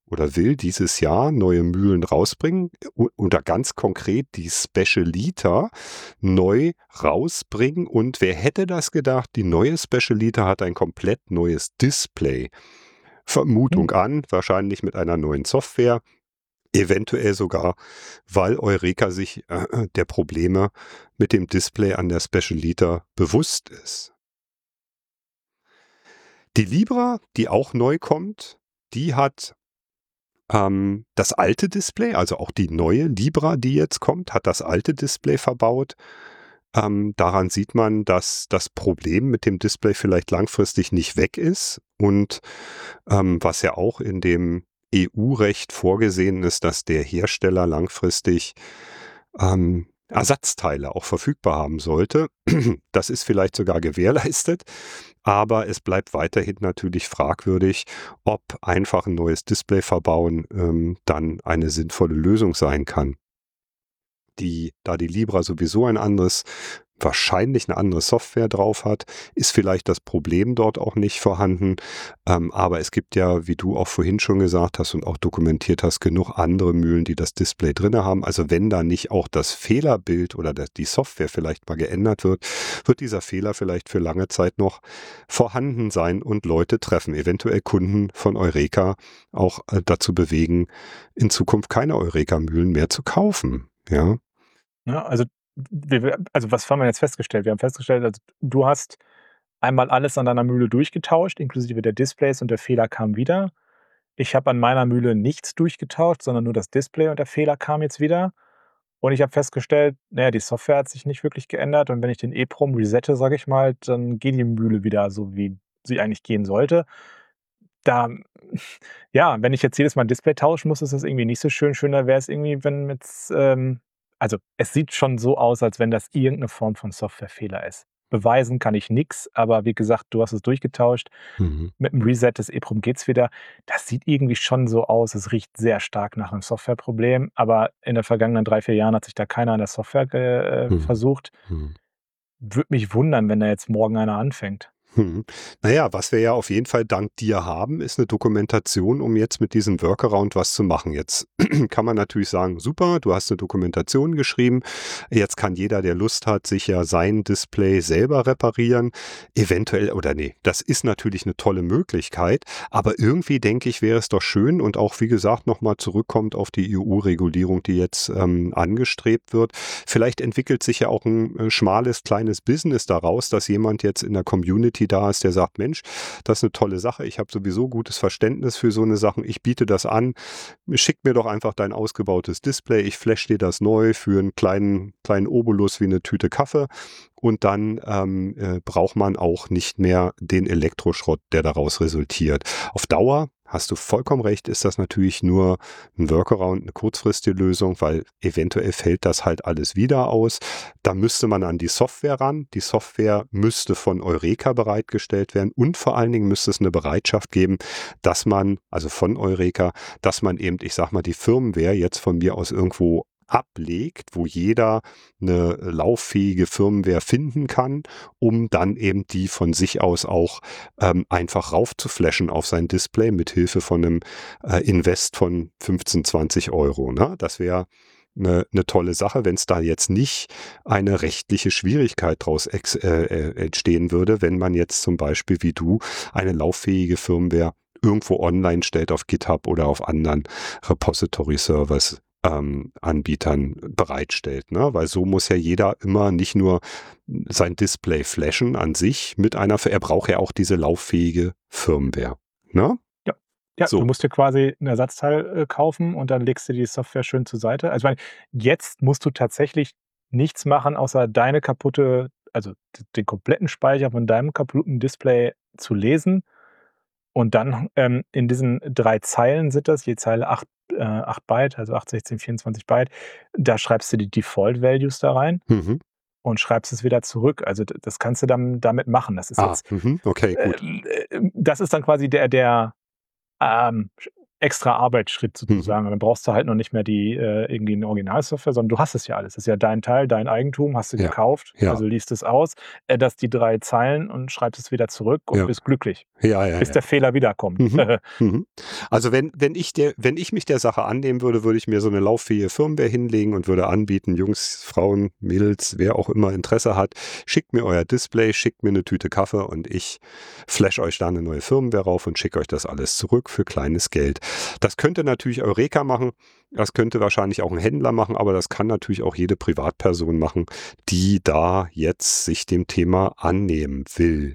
oder will dieses Jahr neue Mühlen rausbringen oder ganz konkret die Specialita neu rausbringen. Und wer hätte das gedacht? Die neue Specialita hat ein komplett neues Display. Hm. Vermutung an, wahrscheinlich mit einer neuen Software. Eventuell sogar, weil Eureka sich äh, der Probleme mit dem Display an der Specialita bewusst ist. Die Libra, die auch neu kommt, die hat ähm, das alte Display, also auch die neue Libra, die jetzt kommt, hat das alte Display verbaut. Ähm, daran sieht man, dass das Problem mit dem Display vielleicht langfristig nicht weg ist und ähm, was ja auch in dem E U-Recht vorgesehen ist, dass der Hersteller langfristig ähm, Ersatzteile auch verfügbar haben sollte. Das ist vielleicht sogar gewährleistet, aber es bleibt weiterhin natürlich fragwürdig, ob einfach ein neues Display verbauen ähm, dann eine sinnvolle Lösung sein kann. Die, da die Libra sowieso ein anderes, wahrscheinlich eine andere Software drauf hat, ist vielleicht das Problem dort auch nicht vorhanden. Ähm, aber es gibt ja, wie du auch vorhin schon gesagt hast und auch dokumentiert hast, genug andere Mühlen, die das Display drinne haben. Also wenn da nicht auch das Fehlerbild oder das, die Software vielleicht mal geändert wird, wird dieser Fehler vielleicht für lange Zeit noch vorhanden sein und Leute treffen, eventuell Kunden von Eureka auch äh, dazu bewegen, in Zukunft keine Eureka-Mühlen mehr zu kaufen. Ja. Ja, also, wir wir also, was haben wir jetzt festgestellt? Wir haben festgestellt, also, du hast einmal alles an deiner Mühle durchgetauscht, inklusive der Displays und der Fehler kam wieder. Ich habe an meiner Mühle nichts durchgetauscht, sondern nur das Display und der Fehler kam jetzt wieder. Und ich habe festgestellt, na ja, die Software hat sich nicht wirklich geändert und wenn ich den EEPROM resette, sage ich mal, dann geht die Mühle wieder so, wie sie eigentlich gehen sollte. Da ja, wenn ich jetzt jedes Mal 'n Display tauschen muss, ist das irgendwie nicht so schön. Schöner wäre es irgendwie, wenn jetzt, ähm also, es sieht schon so aus, als wenn das irgend 'ne Form von Softwarefehler ist. Beweisen kann ich nix, aber wie gesagt, du hast es durchgetauscht. Mhm. Mit 'm Reset des EEPROM geht's wieder. Das sieht irgendwie schon so aus. Es riecht sehr stark nach 'nem Softwareproblem, aber in den vergangenen drei, vier Jahren hat sich da keiner an der Software ge äh, Mhm. versucht. Mhm. Würde mich wundern, wenn da jetzt morgen einer anfängt. Mhm. Na ja, was wir ja auf jeden Fall dank dir haben, ist 'ne Dokumentation, um jetzt mit diesem Workaround was zu machen. Jetzt kann man natürlich sagen: „Super, du hast 'ne Dokumentation geschrieben. Jetzt kann jeder, der Lust hat, sich ja sein Display selber reparieren." Eventuell oder ne, das ist natürlich 'ne tolle Möglichkeit, aber irgendwie denke ich, wäre es doch schön und auch, wie gesagt, noch mal zurückkommt auf die E U-Regulierung, die jetzt, ähm, angestrebt wird. Vielleicht entwickelt sich ja auch 'n, äh, schmales kleines Business daraus, dass jemand jetzt in der Community da ist, der sagt: „Mensch, das ist 'ne tolle Sache. Ich habe sowieso gutes Verständnis für so 'ne Sachen. Ich biete das an. Schick mir doch einfach dein ausgebautes Display. Ich flashe dir das neu für 'n kleinen kleinen Obolus wie 'ne Tüte Kaffee." Und dann, ähm, äh, braucht man auch nicht mehr den Elektroschrott, der daraus resultiert. Auf Dauer, hast du vollkommen recht, ist das natürlich nur 'n Workaround, 'ne kurzfristige Lösung, weil eventuell fällt das halt alles wieder aus. Da müsste man an die Software ran. Die Software müsste von Eureka bereitgestellt werden und vor allen Dingen müsste es 'ne Bereitschaft geben, dass man also von Eureka, dass man eben, ich sage mal, die Firmware jetzt von mir aus irgendwo ablegt, wo jeder 'ne lauffähige Firmware finden kann, um dann eben die von sich aus auch, ähm, einfach raufzuflashen auf sein Display mit Hilfe von 'nem, äh, Invest von fünfzehn, zwanzig Euro, ne? Das wäre 'ne 'ne tolle Sache, wenn's da jetzt nicht eine rechtliche Schwierigkeit draus ex äh, äh, entstehen würde, wenn man jetzt zum Beispiel wie du eine lauffähige Firmware irgendwo online stellt auf GitHub oder auf anderen Repository-Servers ähm, Anbietern bereitstellt, ne? Weil so muss ja jeder immer nicht nur sein Display flashen an sich mit einer F er braucht ja auch diese lauffähige Firmware, ne? Ja. Ja, du So. musst dir quasi 'n Ersatzteil, äh, kaufen und dann legst du die Software schön zur Seite. Also, ich meine, jetzt musst du tatsächlich nichts machen, außer deine kaputte also, d den kompletten Speicher von deinem kaputten Display zu lesen und dann, ähm, in diesen drei Zeilen sind das, je Zeile acht, äh, acht Byte, also acht, sechzehn, vierundzwanzig Byte. Da schreibst du die Default Values da rein Mhm. und schreibst es wieder zurück. Also, d das kannst du dann damit machen. Das ist Ah, jetzt, mhm, okay, gut. ähm, äh, das ist dann quasi der der, ähm, sch extra Arbeitsschritt Mhm. sozusagen. Und dann brauchst du halt noch nicht mehr die äh, irgendwie 'ne Originalsoftware, sondern du hast es ja alles. Das ist ja dein Teil, dein Eigentum, hast du Ja, gekauft, ja, also liest es aus, änderst die drei Zeilen und schreibst es wieder zurück und ja, bist glücklich, ja, ja, bis ja. der Fehler wiederkommt. Mhm. Mhm. Also wenn, wenn ich der, wenn ich mich der Sache annehmen würde, würde ich mir so eine lauffähige Firmware hinlegen und würde anbieten, Jungs, Frauen, Mädels, wer auch immer Interesse hat, schickt mir euer Display, schickt mir eine Tüte Kaffee und ich flash euch da eine neue Firmware rauf und schicke euch das alles zurück für kleines Geld. Das könnte natürlich Eureka machen, das könnte wahrscheinlich auch ein Händler machen, aber das kann natürlich auch jede Privatperson machen, die da jetzt sich dem Thema annehmen will.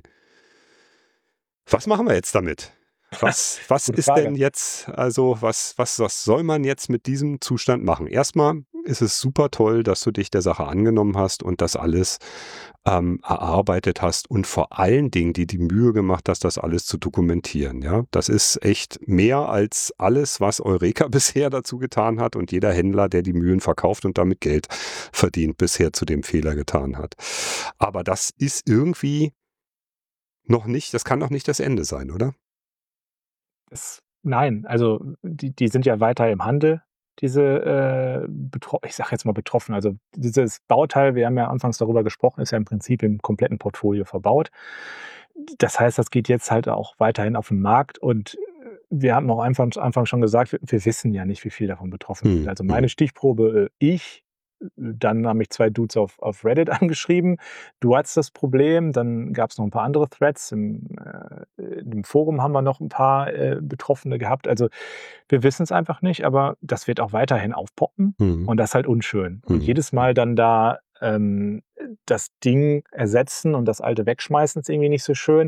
Was machen wir jetzt damit? Was, was Gute ist denn Frage. jetzt, also was, was, was soll man jetzt mit diesem Zustand machen? Erstmal ist es super toll, dass du dich der Sache angenommen hast und das alles ähm, erarbeitet hast und vor allen Dingen dir die Mühe gemacht hast, das alles zu dokumentieren. Ja, das ist echt mehr als alles, was Eureka bisher dazu getan hat und jeder Händler, der die Mühlen verkauft und damit Geld verdient, bisher zu dem Fehler getan hat. Aber das ist irgendwie noch nicht, das kann doch nicht das Ende sein, oder? Es Nein, also die die sind ja weiter im Handel, diese, äh, betro ich sage jetzt mal betroffen. Also, dieses Bauteil, wir haben ja anfangs darüber gesprochen, ist ja im Prinzip im kompletten Portfolio verbaut. Das heißt, das geht jetzt halt auch weiterhin auf den Markt und, äh, wir haben auch anfangs Anfang schon gesagt, wir wir wissen ja nicht, wie viel davon betroffen sind. Mhm, Also, mhm, meine Stichprobe, äh, ich, äh, dann haben mich zwei Dudes auf auf Reddit angeschrieben. Du hattest das Problem, dann gab's noch 'n paar andere Threads. Im, äh im Forum haben wir noch 'n paar, äh, Betroffene gehabt. Also, wir wissen's einfach nicht, aber das wird auch weiterhin aufpoppen mhm, und das ist halt unschön. Und mhm, jedes Mal dann da, ähm, das Ding ersetzen und das Alte wegschmeißen, ist irgendwie nicht so schön.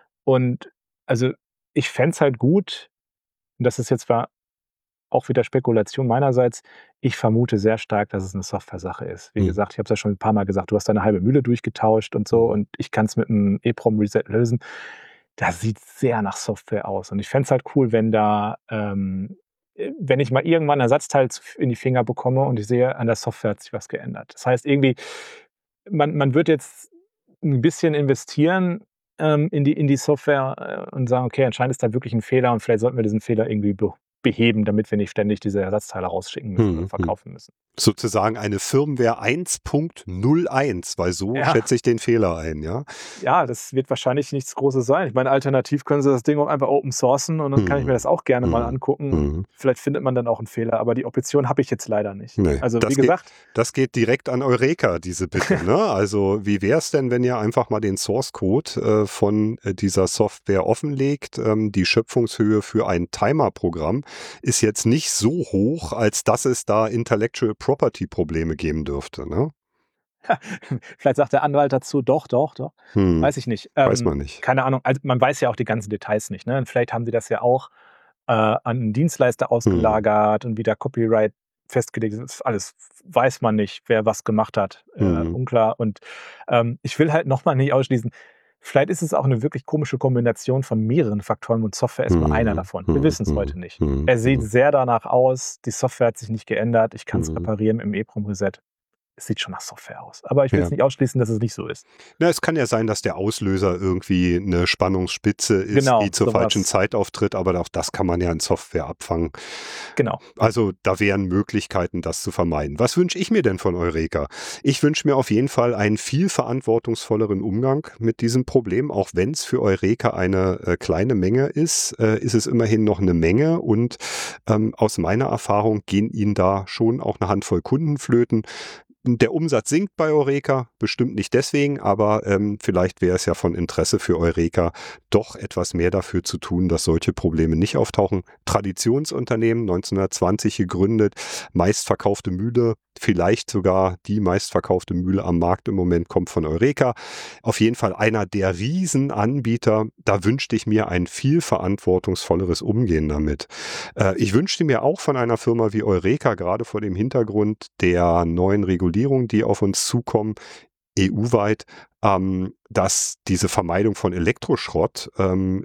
Und also, ich fände es halt gut, und das ist jetzt zwar auch wieder Spekulation meinerseits, ich vermute sehr stark, dass es 'ne Softwaresache ist. Wie mhm, gesagt, ich habe es ja schon 'n paarmal gesagt, du hast deine halbe Mühle durchgetauscht und so mhm. und ich kann's mit 'm EEPROM-Reset lösen. Das sieht sehr nach Software aus und ich fände es halt cool, wenn da, ähm äh, wenn ich mal irgendwann 'n Ersatzteil z in die Finger bekomme und ich sehe, an der Software hat sich was geändert. Das heißt irgendwie, man man wird jetzt 'n bisschen investieren, ähm, in die in die Software, äh, und sagen: „Okay, anscheinend ist da wirklich 'n Fehler und vielleicht sollten wir diesen Fehler irgendwie be beheben, damit wir nicht ständig diese Ersatzteile rausschicken müssen oder Mhm, mhm. verkaufen müssen." Sozusagen eine Firmware eins Punkt null eins, weil so Ja. schätze ich den Fehler ein, ja? Ja, das wird wahrscheinlich nichts Großes sein. Ich meine, alternativ können sie das Ding auch einfach open sourcen und dann kann ich mir Mhm, das auch gerne mal mhm, angucken. mhm. Vielleicht findet man dann auch 'n Fehler, aber die Option habe ich jetzt leider nicht. Ne, Also, wie das geht gesagt, das geht direkt an Eureka, diese Bitte, ne? Also, wie wär's denn, wenn ihr einfach mal den Source Code, äh, von, äh, dieser Software offenlegt? Ähm, die Schöpfungshöhe für ein Timer-Programm ist jetzt nicht so hoch, als dass es da Intellectual Property Probleme geben dürfte, ne? vielleicht sagt der Anwalt dazu: „Doch, doch, doch." Mhm, Weiß ich nicht. weiß Ähm, man nicht. keine Ahnung. Also, man weiß ja auch die ganzen Details nicht, ne? Und vielleicht haben sie das ja auch, äh, an 'n Dienstleister Mhm, ausgelagert und wie da Copyright festgelegt ist, ist alles weiß man nicht, wer was gemacht hat, äh, mhm, unklar. Und, ähm, ich will halt noch mal nicht ausschließen, vielleicht ist es auch 'ne wirklich komische Kombination von mehreren Faktoren und Software ist nur einer mhm, davon. Wir mhm, wissen's mhm, heute nicht. mhm, Er sieht mhm, sehr danach aus, die Software hat sich nicht geändert, ich kann's mhm. reparieren im EEPROM-Reset. Es sieht schon nach Software aus, aber ich will's Ja. nicht ausschließen, dass es nicht so ist. Na, es kann ja sein, dass der Auslöser irgendwie eine Spannungsspitze ist, die Genau, zur so falschen was. Zeit auftritt, aber auch das kann man ja in Software abfangen. Genau. Also, da wären Möglichkeiten, das zu vermeiden. Was wünsche ich mir denn von Eureka? Ich wünsche mir auf jeden Fall einen viel verantwortungsvolleren Umgang mit diesem Problem. Auch wenn es für Eureka eine äh, kleine Menge ist, äh, ist es immerhin noch eine Menge und ähm, aus meiner Erfahrung gehen ihnen da schon auch eine Handvoll Kunden flöten. Der Umsatz sinkt bei Eureka, bestimmt nicht deswegen, aber ähm, vielleicht wäre es ja von Interesse für Eureka, doch etwas mehr dafür zu tun, dass solche Probleme nicht auftauchen. Traditionsunternehmen, neunzehnhundertzwanzig gegründet, meistverkaufte Mühle, vielleicht sogar die meistverkaufte Mühle am Markt im Moment kommt von Eureka. Auf jeden Fall einer der Riesenanbieter. Da wünschte ich mir ein viel verantwortungsvolleres Umgehen damit. Äh, ich wünschte mir auch von einer Firma wie Eureka, gerade vor dem Hintergrund der neuen Regulierungen, die auf uns zukommen, E U-weit, ähm, dass diese Vermeidung von Elektroschrott ähm,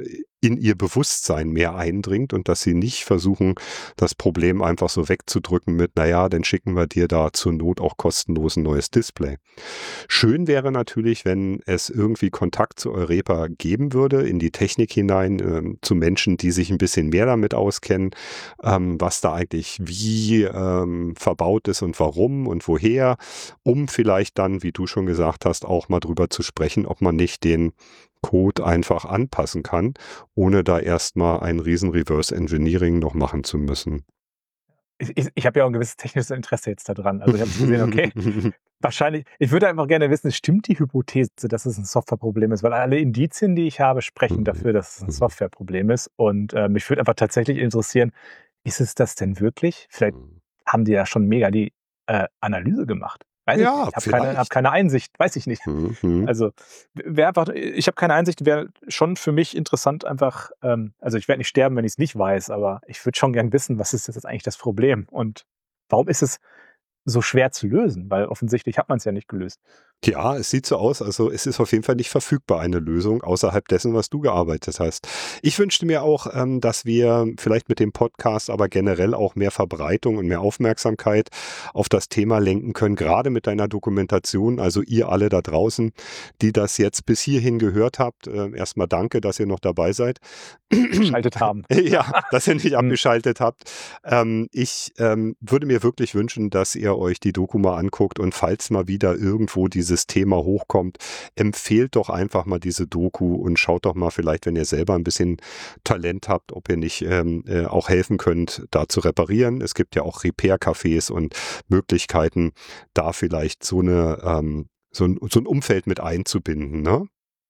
in ihr Bewusstsein mehr eindringt und dass sie nicht versuchen, das Problem einfach so wegzudrücken mit, naja, dann schicken wir dir da zur Not auch kostenlos ein neues Display. Schön wäre natürlich, wenn es irgendwie Kontakt zu Eurepa geben würde, in die Technik hinein, ähm, zu Menschen, die sich ein bisschen mehr damit auskennen, ähm, was da eigentlich wie ähm, verbaut ist und warum und woher, um vielleicht dann, wie du schon gesagt hast, auch mal drüber zu sprechen, ob man nicht den Code einfach anpassen kann, ohne da erstmal ein riesen Reverse Engineering noch machen zu müssen. Ich ich ich habe ja auch 'n gewisses technisches Interesse jetzt da dran. Also, ich habe so gesehen, okay, wahrscheinlich ich würde einfach gerne wissen, stimmt die Hypothese, dass es 'n Softwareproblem ist? Weil alle Indizien, die ich habe, sprechen Mhm. dafür, dass es 'n Mhm. Softwareproblem ist. Und, äh, mich würde einfach tatsächlich interessieren, ist es das denn wirklich? Vielleicht Mhm. haben die ja schon mega die, äh, Analyse gemacht. Weiß ich Ja, nicht. Habe keine habe vielleicht. keine Einsicht, weiß ich nicht. Mhm. Mhm. Also, wäre einfach ich habe keine Einsicht, wäre schon für mich interessant einfach ähm, also, ich werde nicht sterben, wenn ich's nicht weiß, aber ich würde schon gern wissen, was ist jetzt eigentlich das Problem und warum ist es so schwer zu lösen? Weil offensichtlich hat man's ja nicht gelöst. Ja, es sieht so aus, also es ist auf jeden Fall nicht verfügbar, eine Lösung außerhalb dessen, was du gearbeitet hast. Ich wünschte mir auch, ähm, dass wir vielleicht mit dem Podcast, aber generell auch mehr Verbreitung und mehr Aufmerksamkeit auf das Thema lenken können, gerade mit deiner Dokumentation. Also ihr alle da draußen, die das jetzt bis hierhin gehört habt, äh, erst danke, dass ihr noch dabei seid. Abgeschaltet haben. Ja, dass ihr nicht Mhm. abgeschaltet habt. Ähm, ich ähm, würde mir wirklich wünschen, dass ihr euch die Doku mal anguckt und falls mal wieder irgendwo dieses Thema hochkommt, empfehlt doch einfach mal diese Doku und schaut doch mal vielleicht, wenn ihr selber ein bisschen Talent habt, ob ihr nicht ähm, äh, auch helfen könnt, da zu reparieren. Es gibt ja auch Repair-Cafés und Möglichkeiten, da vielleicht so eine ähm, so ein, so ein Umfeld mit einzubinden, ne?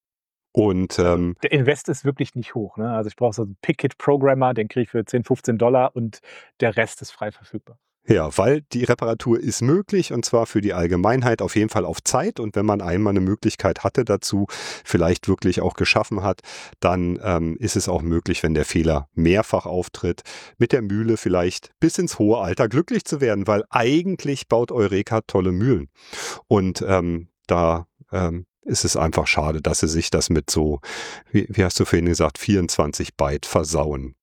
Und Also, ähm, der Invest ist wirklich nicht hoch, ne? Also, ich brauche so 'n Pickit-Programmer, den kriege ich für zehn, fünfzehn Dollar und der Rest ist frei verfügbar. Ja, weil die Reparatur ist möglich und zwar für die Allgemeinheit auf jeden Fall auf Zeit. Und wenn man einmal eine Möglichkeit hatte dazu, vielleicht wirklich auch geschaffen hat, dann ähm, ist es auch möglich, wenn der Fehler mehrfach auftritt, mit der Mühle vielleicht bis ins hohe Alter glücklich zu werden, weil eigentlich baut Eureka tolle Mühlen. Und ähm, da ähm, ist es einfach schade, dass sie sich das mit so, wie, wie hast du vorhin gesagt, vierundzwanzig Byte versauen.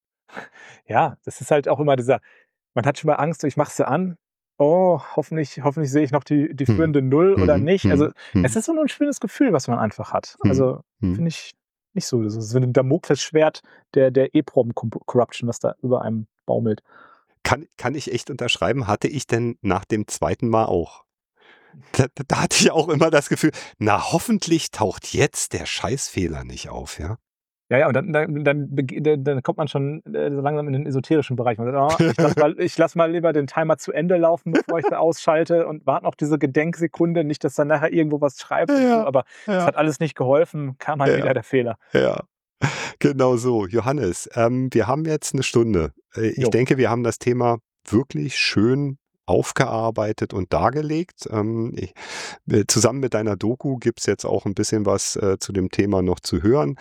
Ja, das ist halt auch immer dieser man hat schon mal Angst, so ich mache sie an. Oh, hoffentlich hoffentlich sehe ich noch die die Hm. führende Null oder Hm. nicht. Hm. Also, Hm. es ist so 'n schönes Gefühl, was man einfach hat. Hm. Also, Hm. finde ich nicht so. Das ist so 'n Damoklesschwert der der EEPROM-Corruption, was da über einem baumelt. Kann kann ich echt unterschreiben, hatte ich denn nach dem zweiten Mal auch. Da da da hatte ich auch immer das Gefühl: „Na, hoffentlich taucht jetzt der Scheißfehler nicht auf“, ja? Ja, ja, und dann dann dann beg dann dann kommt man schon, äh, so langsam in den esoterischen Bereich. Man sagt: „Oh, ich lasse mal ich lasse mal lieber den Timer zu Ende laufen, bevor ich sie ausschalte und warte noch diese Gedenksekunde, nicht, dass dann nachher irgendwo was schreibt und so.“ Ja, Aber es ja, hat alles nicht geholfen, kam halt ja, wieder der Fehler. ja. Genau so. Johannes, ähm, wir haben jetzt eine Stunde. Äh, ich Jo. denke, wir haben das Thema wirklich schön aufgearbeitet und dargelegt. Ähm, ich äh, zusammen mit deiner Doku gibt's jetzt auch ein bisschen was, äh, zu dem Thema noch zu hören.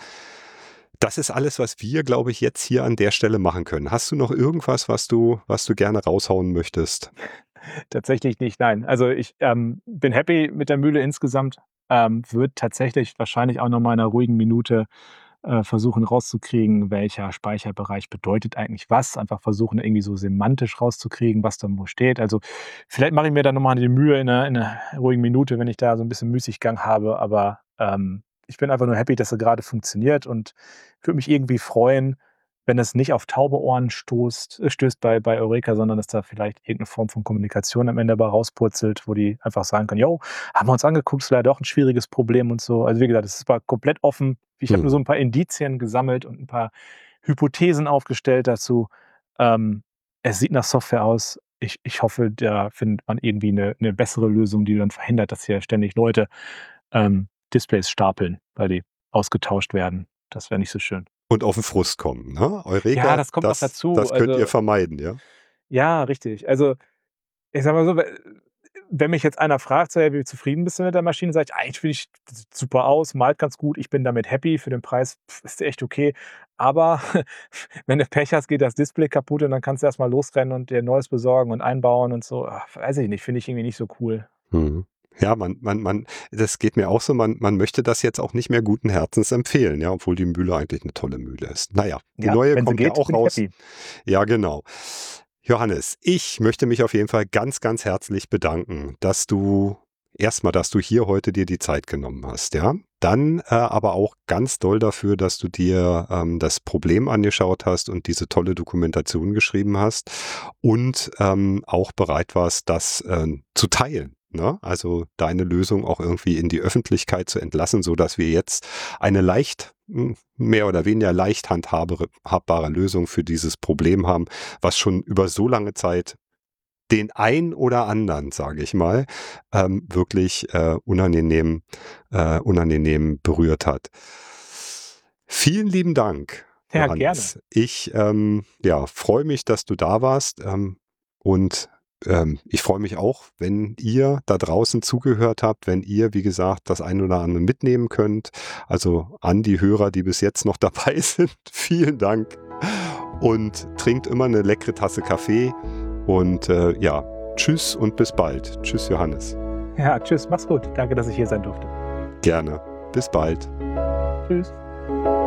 Das ist alles, was wir, glaube ich, jetzt hier an der Stelle machen können. Hast du noch irgendwas, was du was du gerne raushauen möchtest? Tatsächlich nicht, nein. Also, ich, ähm, bin happy mit der Mühle insgesamt, ähm, würde tatsächlich wahrscheinlich auch noch mal in 'ner ruhigen Minute, äh, versuchen rauszukriegen, welcher Speicherbereich bedeutet eigentlich was. Einfach versuchen, irgendwie so semantisch rauszukriegen, was dann wo steht. Also, vielleicht mache ich mir da noch mal die Mühe in 'ner in 'ner ruhigen Minute, wenn ich da so 'n bisschen Müßiggang habe, aber, ähm, ich bin einfach nur happy, dass sie grade funktioniert und würde mich irgendwie freuen, wenn es nicht auf taube Ohren stoßt äh, stößt bei bei Eureka, sondern dass da vielleicht irgend 'ne Form von Kommunikation am Ende dabei rauspurzelt, wo die einfach sagen können: „Jo, haben wir uns angeguckt, ist leider doch 'n schwieriges Problem“ und so. Also, wie gesagt, es war komplett offen. Ich habe nur so Mhm. 'n paar Indizien gesammelt und 'n paar Hypothesen aufgestellt dazu. Ähm, es sieht nach Software aus. Ich ich hoffe, da findet man irgendwie 'ne 'ne bessere Lösung, die dann verhindert, dass hier ständig Leute, ähm, Displays stapeln, weil die ausgetauscht werden. Das wäre nicht so schön. Und auf 'n Frust kommen, ne? Ja, Eureka, das kommt noch das dazu. das könnt ihr Also, vermeiden, ja? ja, richtig. Also, ich sage mal so, we wenn mich jetzt einer fragt, so: „Hey, wie zufrieden bist du mit der Maschine?“ Sage ich: „Eigentlich finde ich sieht super aus, malt ganz gut. Ich bin damit happy. Für den Preis, pf, ist die echt okay.“ Aber wenn du Pech hast, geht das Display kaputt und dann kannst du erst mal losrennen und dir 'n neues besorgen und einbauen und so. Ah, weiß ich nicht, finde ich irgendwie nicht so cool. Mhm. Ja, man, man, man, das geht mir auch so, man, man möchte das jetzt auch nicht mehr guten Herzens empfehlen, ja, obwohl die Mühle eigentlich eine tolle Mühle ist. Naja, die Ja, neue wenn sie kommt ja geht, auch bin ich raus. happy. Ja, genau. Johannes, ich möchte mich auf jeden Fall ganz, ganz herzlich bedanken, dass du erstmal, dass du hier heute dir die Zeit genommen hast, ja. Dann äh, aber auch ganz doll dafür, dass du dir ähm, das Problem angeschaut hast und diese tolle Dokumentation geschrieben hast und ähm, auch bereit warst, das äh, zu teilen. Ne? Also deine Lösung auch irgendwie in die Öffentlichkeit zu entlassen, so dass wir jetzt eine leicht, mehr oder weniger leicht handhabbare Lösung für dieses Problem haben, was schon über so lange Zeit den ein oder anderen, sage ich mal, ähm, wirklich äh, unangenehm, äh, unangenehm berührt hat. Vielen lieben Dank, Ja, gerne. Johannes. Ich ähm, ja, freue mich, dass du da warst ähm, und ähm, ich freue mich auch, wenn ihr da draußen zugehört habt, wenn ihr, wie gesagt, das ein oder andere mitnehmen könnt. Also an die Hörer, die bis jetzt noch dabei sind, vielen Dank und trinkt immer eine leckere Tasse Kaffee. Und äh, ja, tschüss und bis bald. Tschüss, Johannes. Ja, tschüss, mach's gut. Danke, dass ich hier sein durfte. Gerne. Bis bald. Tschüss.